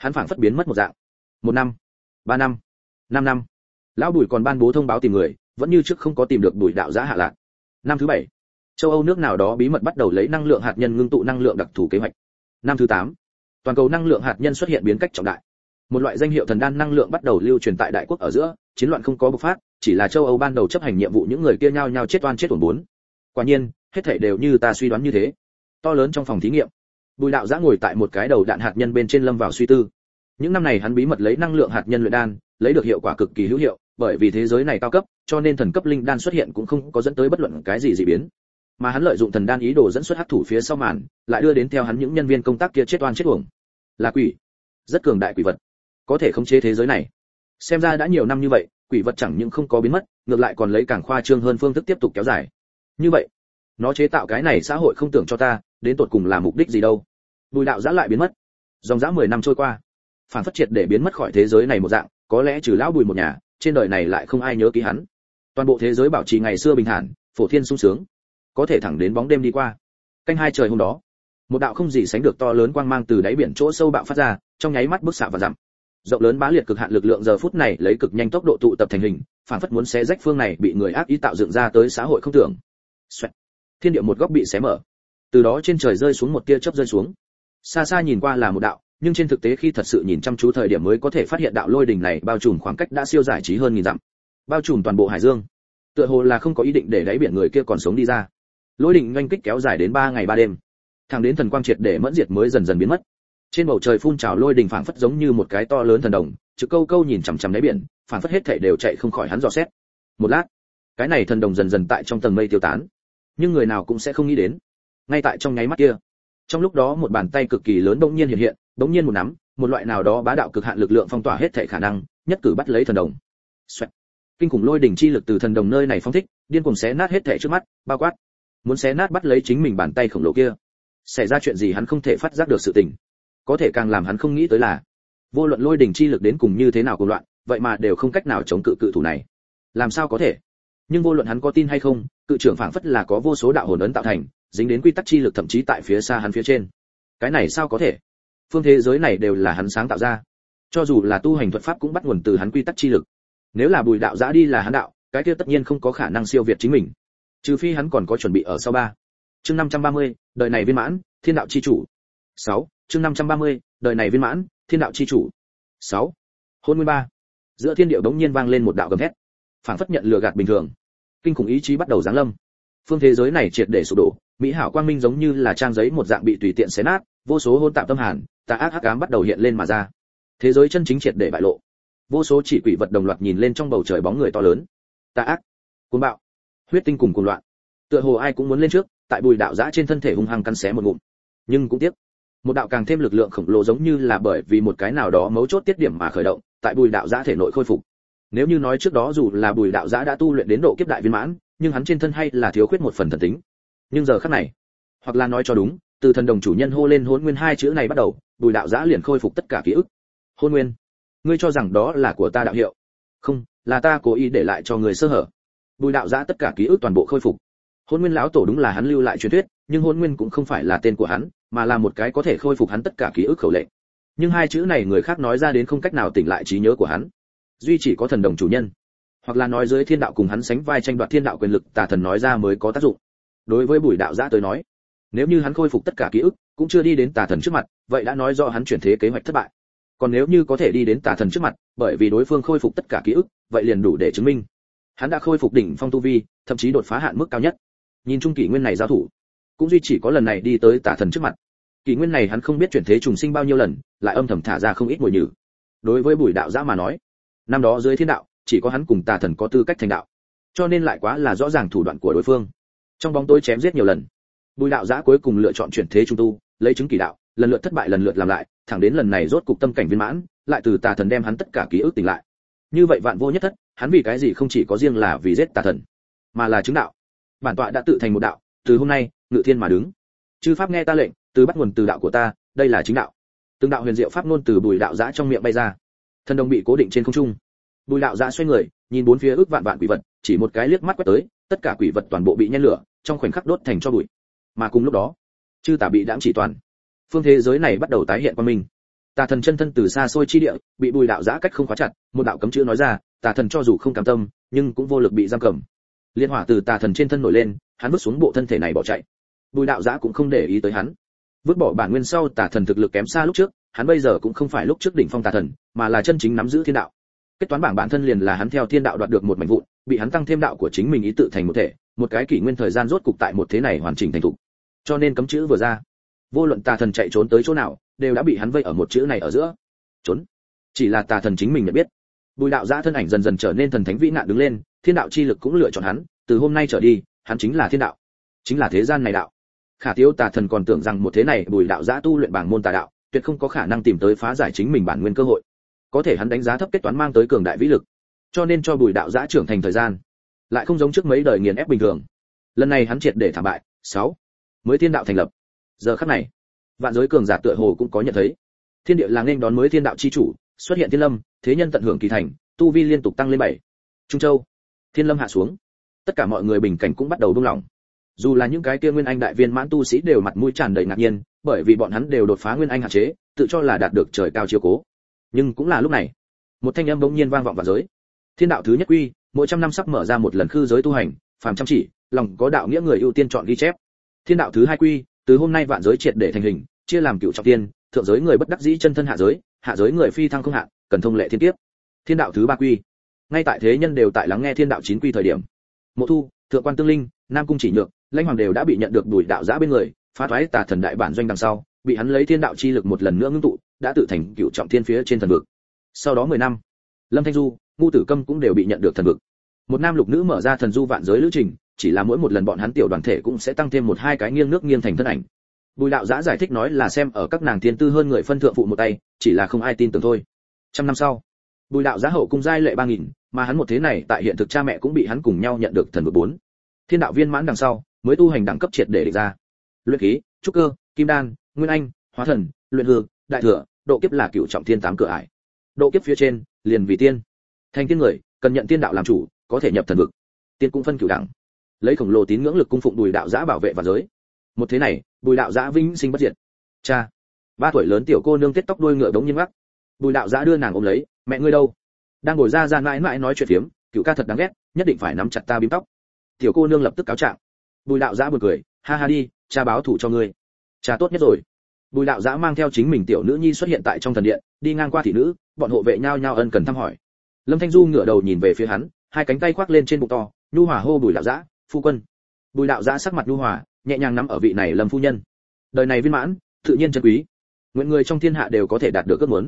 hắn phảng phất biến mất một dạng. 1 năm, 3 năm, 5 năm. Lão Bùi còn ban bố thông báo tìm người, vẫn như trước không có tìm được Bùi đạo giã hạ lạc. Năm thứ 7, châu Âu nước nào đó bí mật bắt đầu lấy năng lượng hạt nhân ngưng tụ năng lượng đặc thù kế hoạch. Năm thứ 8, toàn cầu năng lượng hạt nhân xuất hiện biến cách trọng đại. Một loại danh hiệu thần đan năng lượng bắt đầu lưu truyền tại đại quốc ở giữa, chiến loạn không có bộc phát, chỉ là châu Âu ban đầu chấp hành nhiệm vụ những người kia nhao nhao chết oan chết uổng bốn. Quả nhiên, hết thảy đều như ta suy đoán như thế. To lớn trong phòng thí nghiệm, Bùi đạo giã ngồi tại một cái đầu đạn hạt nhân bên trên lâm vào suy tư. Những năm này hắn bí mật lấy năng lượng hạt nhân luyện đan, lấy được hiệu quả cực kỳ hữu hiệu, bởi vì thế giới này cao cấp, cho nên thần cấp linh đan xuất hiện cũng không có dẫn tới bất luận cái gì dị biến. Mà hắn lợi dụng thần đan ý đồ dẫn xuất hắc thủ phía sau màn, lại đưa đến theo hắn những nhân viên công tác kia chết oan chết uổng. Là quỷ, rất cường đại quỷ vật, có thể khống chế thế giới này. Xem ra đã nhiều năm như vậy, quỷ vật chẳng những không có biến mất, ngược lại còn lấy càng khoa trương hơn phương thức tiếp tục kéo dài. Như vậy, nó chế tạo cái này xã hội không tưởng cho ta, đến tột cùng là mục đích gì đâu? Bùi đạo giã lại biến mất. Dòng dã 10 năm trôi qua, phản phất triệt để biến mất khỏi thế giới này một dạng, có lẽ trừ lão Bùi một nhà, trên đời này lại không ai nhớ ký hắn. Toàn bộ thế giới bảo trì ngày xưa bình thản, phổ thiên sung sướng, có thể thẳng đến bóng đêm đi qua. Canh 2 trời hôm đó, một đạo không gì sánh được to lớn quang mang từ đáy biển chỗ sâu bạo phát ra, trong nháy mắt bức xạ và dặm. Rộng lớn bá liệt cực hạn lực lượng giờ phút này lấy cực nhanh tốc độ tụ tập thành hình, phản phất muốn xé rách phương này bị người ác ý tạo dựng ra tới xã hội không tưởng. Xoẹt. Thiên địa một góc bị xé mở, từ đó trên trời rơi xuống một tia chớp rơi xuống. Xa xa nhìn qua là một đạo, nhưng trên thực tế khi thật sự nhìn chăm chú thời điểm mới có thể phát hiện đạo lôi đỉnh này bao trùm khoảng cách đã siêu giải trí hơn nghìn dặm, bao trùm toàn bộ hải dương. Tựa hồ là không có ý định để đáy biển người kia còn sống đi ra. Lôi đỉnh oanh kích kéo dài đến 3 ngày 3 đêm, thẳng đến thần quang triệt để mẫn diệt mới dần dần biến mất. Trên bầu trời phun trào lôi đỉnh phảng phất giống như một cái to lớn thần đồng, trực câu câu nhìn chằm chằm đáy biển, phảng phất hết thảy đều chạy không khỏi hắn dò xét. Một lát, cái này thần đồng dần dần tại trong tầng mây tiêu tán, nhưng người nào cũng sẽ không nghĩ đến, ngay tại trong nháy mắt kia, trong lúc đó một bàn tay cực kỳ lớn bỗng nhiên hiện hiện, bỗng nhiên một nắm, một loại nào đó bá đạo cực hạn lực lượng phong tỏa hết thảy khả năng, nhất cử bắt lấy thần đồng. Xoẹt. Kinh khủng lôi đỉnh chi lực từ thần đồng nơi này phóng thích, điên cuồng xé nát hết thảy trước mắt, bao quát, muốn xé nát bắt lấy chính mình bàn tay khổng lồ kia. Xảy ra chuyện gì hắn không thể phát giác được sự tình, có thể càng làm hắn không nghĩ tới là, vô luận lôi đỉnh chi lực đến cùng như thế nào cuồng loạn, vậy mà đều không cách nào chống cự cự thủ này. Làm sao có thể? Nhưng vô luận hắn có tin hay không, cự trưởng phảng phất là có vô số đạo hồn ấn tạo thành, dính đến quy tắc chi lực thậm chí tại phía xa hắn phía trên. Cái này sao có thể? Phương thế giới này đều là hắn sáng tạo ra, cho dù là tu hành thuật pháp cũng bắt nguồn từ hắn quy tắc chi lực. Nếu là Bùi đạo giã đi là hắn đạo, cái kia tất nhiên không có khả năng siêu việt chính mình, trừ phi hắn còn có chuẩn bị ở sau 3. Chương 530, đời này viên mãn, thiên đạo chi chủ. 6. Chương 530, đời này viên mãn, thiên đạo chi chủ. 6. Hôn nguyên 3. Giữa thiên địa bỗng nhiên vang lên một đạo gầm thét, phảng phất nhận lừa gạt bình thường. Kinh khủng ý chí bắt đầu giáng lâm. Phương thế giới này triệt để sụp đổ, mỹ hảo quang minh giống như là trang giấy một dạng bị tùy tiện xé nát, vô số hôn tạp tâm hàn, tà ác hắc ám bắt đầu hiện lên mà ra. Thế giới chân chính triệt để bại lộ. Vô số chỉ quỷ vật đồng loạt nhìn lên trong bầu trời bóng người to lớn, tà ác, cuồng bạo, huyết tinh cùng cuồng loạn. Tựa hồ ai cũng muốn lên trước, tại Bùi đạo giã trên thân thể hung hăng cắn xé một ngụm. Nhưng cũng tiếc, một đạo càng thêm lực lượng khổng lồ giống như là bởi vì một cái nào đó mấu chốt tiết điểm mà khởi động, tại Bùi đạo giã thể nội khôi phục. Nếu như nói trước đó dù là Bùi đạo giã đã tu luyện đến độ kiếp đại viên mãn, nhưng hắn trên thân hay là thiếu khuyết một phần thần tính. Nhưng giờ khắc này, hoặc là nói cho đúng, từ thần đồng chủ nhân hô lên hôn nguyên 2 chữ này bắt đầu, Bùi đạo giã liền khôi phục tất cả ký ức. Hôn nguyên, ngươi cho rằng đó là của ta đạo hiệu? Không, là ta cố ý để lại cho người sơ hở. Bùi đạo giã tất cả ký ức toàn bộ khôi phục. Hôn nguyên lão tổ đúng là hắn lưu lại truyền thuyết, nhưng hôn nguyên cũng không phải là tên của hắn, mà là một cái có thể khôi phục hắn tất cả ký ức khẩu lệnh. Nhưng 2 chữ này người khác nói ra đến không cách nào tỉnh lại trí nhớ của hắn, duy chỉ có thần đồng chủ nhân, hoặc là nói dưới thiên đạo cùng hắn sánh vai tranh đoạt thiên đạo quyền lực tà thần nói ra mới có tác dụng. Đối với Bùi đạo giã tới nói, nếu như hắn khôi phục tất cả ký ức cũng chưa đi đến tà thần trước mặt, vậy đã nói rõ hắn chuyển thế kế hoạch thất bại. Còn nếu như có thể đi đến tà thần trước mặt, bởi vì đối phương khôi phục tất cả ký ức, vậy liền đủ để chứng minh hắn đã khôi phục đỉnh phong tu vi, thậm chí đột phá hạn mức cao nhất. Nhìn chung kỷ nguyên này giao thủ, cũng duy chỉ có lần này đi tới tà thần trước mặt. Kỷ nguyên này hắn không biết chuyển thế trùng sinh bao nhiêu lần, lại âm thầm thả ra không ít mùi nhử. Đối với Bùi đạo giã mà nói, năm đó dưới thiên đạo, chỉ có hắn cùng tà thần có tư cách thành đạo, cho nên lại quá là rõ ràng thủ đoạn của đối phương. Trong bóng tối chém giết nhiều lần, Bùi đạo giã cuối cùng lựa chọn chuyển thế trung tu, lấy chứng kỳ đạo, lần lượt thất bại lần lượt làm lại, thẳng đến lần này rốt cục tâm cảnh viên mãn, lại từ tà thần đem hắn tất cả ký ức tỉnh lại. Như vậy vạn vô nhất thất, hắn vì cái gì không chỉ có riêng là vì giết tà thần, mà là chứng đạo. Bản tọa đã tự thành một đạo, từ hôm nay, ngự thiên mà đứng. Chư pháp nghe ta lệnh, từ bắt nguồn từ đạo của ta, đây là chính đạo. Từng đạo huyền diệu pháp ngôn từ Bùi đạo giã trong miệng bay ra. Thần đồng bị cố định trên không trung. Bùi đạo giã xoay người, nhìn bốn phía ước vạn vạn quỷ vật, chỉ một cái liếc mắt quét tới, tất cả quỷ vật toàn bộ bị nhen lửa, trong khoảnh khắc đốt thành tro bụi. Mà cùng lúc đó, chư tà bị đãng chỉ toàn. Phương thế giới này bắt đầu tái hiện quang minh. Tà thần chân thân từ xa xôi chi địa, bị Bùi đạo giã cách không khóa chặt, một đạo cấm chữ nói ra, tà thần cho dù không cam tâm, nhưng cũng vô lực bị giam cầm. Liên hỏa từ tà thần trên thân nổi lên, hắn vứt xuống bộ thân thể này bỏ chạy. Bùi đạo giã cũng không để ý tới hắn. Vứt bỏ bản nguyên sau, tà thần thực lực kém xa lúc trước, hắn bây giờ cũng không phải lúc trước đỉnh phong tà thần, mà là chân chính nắm giữ thiên đạo. Kết toán bảng bản thân liền là hắn theo thiên đạo đoạt được một mảnh vụn, bị hắn tăng thêm đạo của chính mình ý tự thành một thể, một cái kỷ nguyên thời gian rốt cục tại một thế này hoàn chỉnh thành thục. Cho nên cấm chữ vừa ra, vô luận tà thần chạy trốn tới chỗ nào, đều đã bị hắn vây ở một chữ này ở giữa. Trốn. Chỉ là tà thần chính mình nhận biết. Bùi đạo giã thân ảnh dần dần trở nên thần thánh vĩ nạn đứng lên, thiên đạo chi lực cũng lựa chọn hắn, từ hôm nay trở đi, hắn chính là thiên đạo, chính là thế gian này đạo. Khả Tiếu tà thần còn tưởng rằng một thế này Bùi đạo giã tu luyện bảng môn tà đạo, tuyệt không có khả năng tìm tới phá giải chính mình bản nguyên cơ hội. Có thể hắn đánh giá thấp kết toán mang tới cường đại vĩ lực, cho nên cho Bùi đạo giã trưởng thành thời gian, lại không giống trước mấy đời nghiền ép bình thường. Lần này hắn triệt để thảm bại. 6. Mới thiên đạo thành lập. Giờ khắc này, vạn giới cường giả tựa hồ cũng có nhận thấy, thiên địa là nên đón mới thiên đạo chi chủ, xuất hiện thiên lâm, thế nhân tận hưởng kỳ thành, tu vi liên tục tăng lên 7. Trung Châu, thiên lâm hạ xuống, tất cả mọi người bình cảnh cũng bắt đầu buông lỏng. Dù là những cái kia nguyên anh đại viên mãn tu sĩ đều mặt mũi tràn đầy ngạc nhiên, bởi vì bọn hắn đều đột phá nguyên anh hạn chế, tự cho là đạt được trời cao chiếu cố. Nhưng cũng là lúc này, một thanh âm bỗng nhiên vang vọng vạn giới. Thiên đạo thứ nhất quy, mỗi trăm năm sắp mở ra một lần khư giới tu hành, phàm chăm chỉ, lòng có đạo nghĩa người ưu tiên chọn ghi chép. Thiên đạo thứ hai quy, từ hôm nay vạn giới triệt để thành hình, chia làm cửu trọng thiên, thượng giới người bất đắc dĩ chân thân hạ giới người phi thăng không hạn, cần thông lệ thiên kiếp. Thiên đạo thứ ba quy, ngay tại thế nhân đều tại lắng nghe thiên đạo chín quy thời điểm, Mộ Thu, Thượng quan Tương Linh, Nam Cung Chỉ Nhược, Lãnh Hoàng đều đã bị nhận được Bùi đạo giã bên người, phá thoái tà thần đại bản doanh đằng sau, bị hắn lấy thiên đạo chi lực một lần nữa ngưng tụ, đã tự thành cửu trọng thiên phía trên thần vực. Sau đó 10 năm, Lâm Thanh Du, Ngu Tử Câm cũng đều bị nhận được thần vực. Một nam lục nữ mở ra thần du vạn giới lữ trình, chỉ là mỗi một lần bọn hắn tiểu đoàn thể cũng sẽ tăng thêm một hai cái nghiêng nước nghiêng thành thân ảnh. Bùi đạo giã giải thích nói là xem ở các nàng thiên tư hơn người phân thượng phụ một tay, chỉ là không ai tin tưởng thôi. 100 năm sau, Bùi đạo giã hậu cung giai lệ 3000, mà hắn một thế này tại hiện thực cha mẹ cũng bị hắn cùng nhau nhận được thần vực 4. Thiên đạo viên mãn đằng sau, mới tu hành đẳng cấp triệt để định ra. Luyện khí, trúc cơ, kim đan, nguyên anh, hóa thần, luyện hư, đại thừa, độ kiếp là cửu trọng thiên 8 cửa ải. Độ kiếp phía trên, liền vì tiên. Thành tiên người, cần nhận tiên đạo làm chủ, có thể nhập thần vực. Tiên cũng phân cửu đẳng. Lấy khổng lồ tín ngưỡng lực cung phụng Bùi đạo giã bảo vệ vạn giới. Một thế này, Bùi đạo giã vĩnh sinh bất diệt. Cha, 3 tuổi lớn tiểu cô nương tết tóc đuôi ngựa đống nhiên ngắc. Bùi đạo giã đưa nàng ôm lấy, mẹ ngươi đâu? Đang ngồi ra mãi mãi nói chuyện phiếm, cửu ca thật đáng ghét, nhất định phải nắm chặt ta bím tóc. Tiểu cô nương lập tức cáo trạng. Bùi đạo giã buồn cười, ha ha đi, cha báo thủ cho ngươi. Cha tốt nhất rồi. Bùi đạo giã mang theo chính mình tiểu nữ nhi xuất hiện tại trong thần điện, đi ngang qua thị nữ, bọn hộ vệ nhao nhao ân cần thăm hỏi. Lâm Thanh Du ngửa đầu nhìn về phía hắn, hai cánh tay khoác lên trên bụng to, nhu hòa hô Bùi đạo giã, phu quân. Bùi đạo giã sắc mặt nhu hòa, nhẹ nhàng nắm ở vị này Lâm phu nhân. Đời này viên mãn, tự nhiên chân quý. Nguyện người trong thiên hạ đều có thể đạt được ước muốn.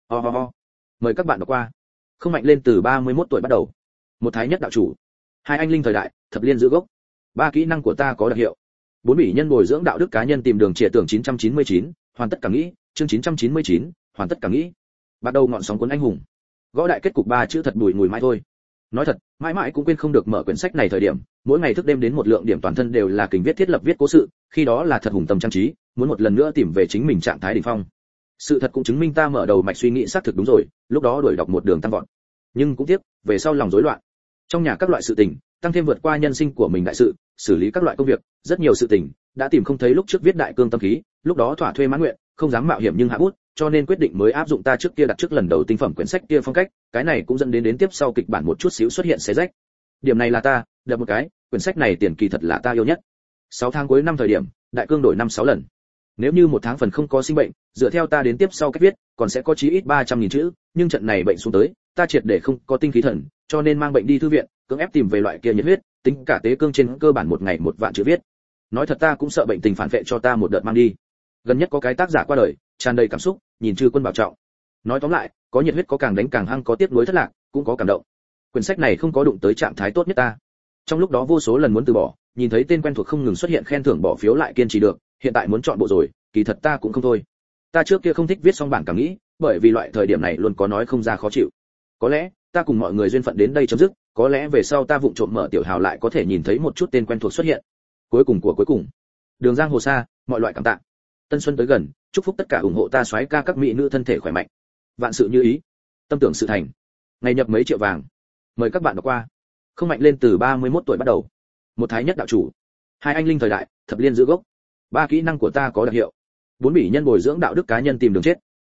Mời các bạn đọc qua. Không mạnh lên từ 31 tuổi bắt đầu. Một thái nhất đạo chủ. Hai anh linh thời đại, thập liên giữ gốc. 3 kỹ năng của ta có đặc hiệu. 4 bỉ nhân bồi dưỡng đạo đức cá nhân tìm đường trịa tưởng 999, hoàn tất cả nghĩ, chương 999, hoàn tất cả nghĩ. Bắt đầu ngọn sóng cuốn anh hùng. Gõ đại kết cục 3 chữ thật bùi ngùi mãi thôi. Nói thật, mãi mãi cũng quên không được mở quyển sách này thời điểm, mỗi ngày thức đêm đến một lượng điểm toàn thân đều là kình viết thiết lập viết cố sự, khi đó là thật hùng tâm trang trí, muốn một lần nữa tìm về chính mình trạng thái đỉnh phong. Sự thật cũng chứng minh ta mở đầu mạch suy nghĩ xác thực đúng rồi, lúc đó đuổi đọc một đường tăng vọt. Nhưng cũng tiếc, về sau lòng rối loạn. Trong nhà các loại sự tình, tăng thêm vượt qua nhân sinh của mình đại sự, xử lý các loại công việc, rất nhiều sự tình, đã tìm không thấy lúc trước viết đại cương tâm khí, lúc đó thỏa thuê mãn nguyện, không dám mạo hiểm nhưng hạ bút, cho nên quyết định mới áp dụng ta trước kia đặt trước lần đầu tinh phẩm quyển sách kia phong cách, cái này cũng dẫn đến tiếp sau kịch bản một chút xíu xuất hiện xé rách. Điểm này là ta, đập một cái, quyển sách này tiền kỳ thật là ta yêu nhất. 6 tháng cuối năm thời điểm, đại cương đổi 5-6 lần. Nếu như một tháng phần không có sinh bệnh, dựa theo ta đến tiếp sau cách viết, còn sẽ có chí ít 300.000 chữ, nhưng trận này bệnh xuống tới, ta triệt để không có tinh khí thần, cho nên mang bệnh đi thư viện, cưỡng ép tìm về loại kia nhiệt huyết, tính cả tế cương trên cơ bản một ngày 1 vạn chữ viết. Nói thật ta cũng sợ bệnh tình phản vệ cho ta một đợt mang đi. Gần nhất có cái tác giả qua đời, tràn đầy cảm xúc, nhìn Chư Quân bảo trọng. Nói tóm lại, có nhiệt huyết có càng đánh càng hăng, có tiếc nuối thất lạc, cũng có cảm động. Quyển sách này không có đụng tới trạng thái tốt nhất ta. Trong lúc đó vô số lần muốn từ bỏ, nhìn thấy tên quen thuộc không ngừng xuất hiện khen thưởng bỏ phiếu lại kiên trì được, hiện tại muốn chọn bộ rồi, kỳ thật ta cũng không thôi. Ta trước kia không thích viết xong bản cảm nghĩ, bởi vì loại thời điểm này luôn có nói không ra khó chịu. Có lẽ, ta cùng mọi người duyên phận đến đây chấm dứt, có lẽ về sau ta vụng trộm mở tiểu hào lại có thể nhìn thấy một chút tên quen thuộc xuất hiện. Cuối cùng, đường giang hồ xa, mọi loại cảm tạ. Tân xuân tới gần, chúc phúc tất cả ủng hộ ta soái ca các mỹ nữ thân thể khỏe mạnh. Vạn sự như ý, tâm tưởng sự thành. Ngày nhập mấy triệu vàng. Mời các bạn đọc qua. Không mạnh lên từ 31 tuổi bắt đầu. Một thái nhất đạo chủ. Hai anh linh thời đại, thập liên giữ gốc. 3 kỹ năng của ta có đặc hiệu. 4 bỉ nhân bồi dưỡng đạo đức cá nhân tìm đường chết.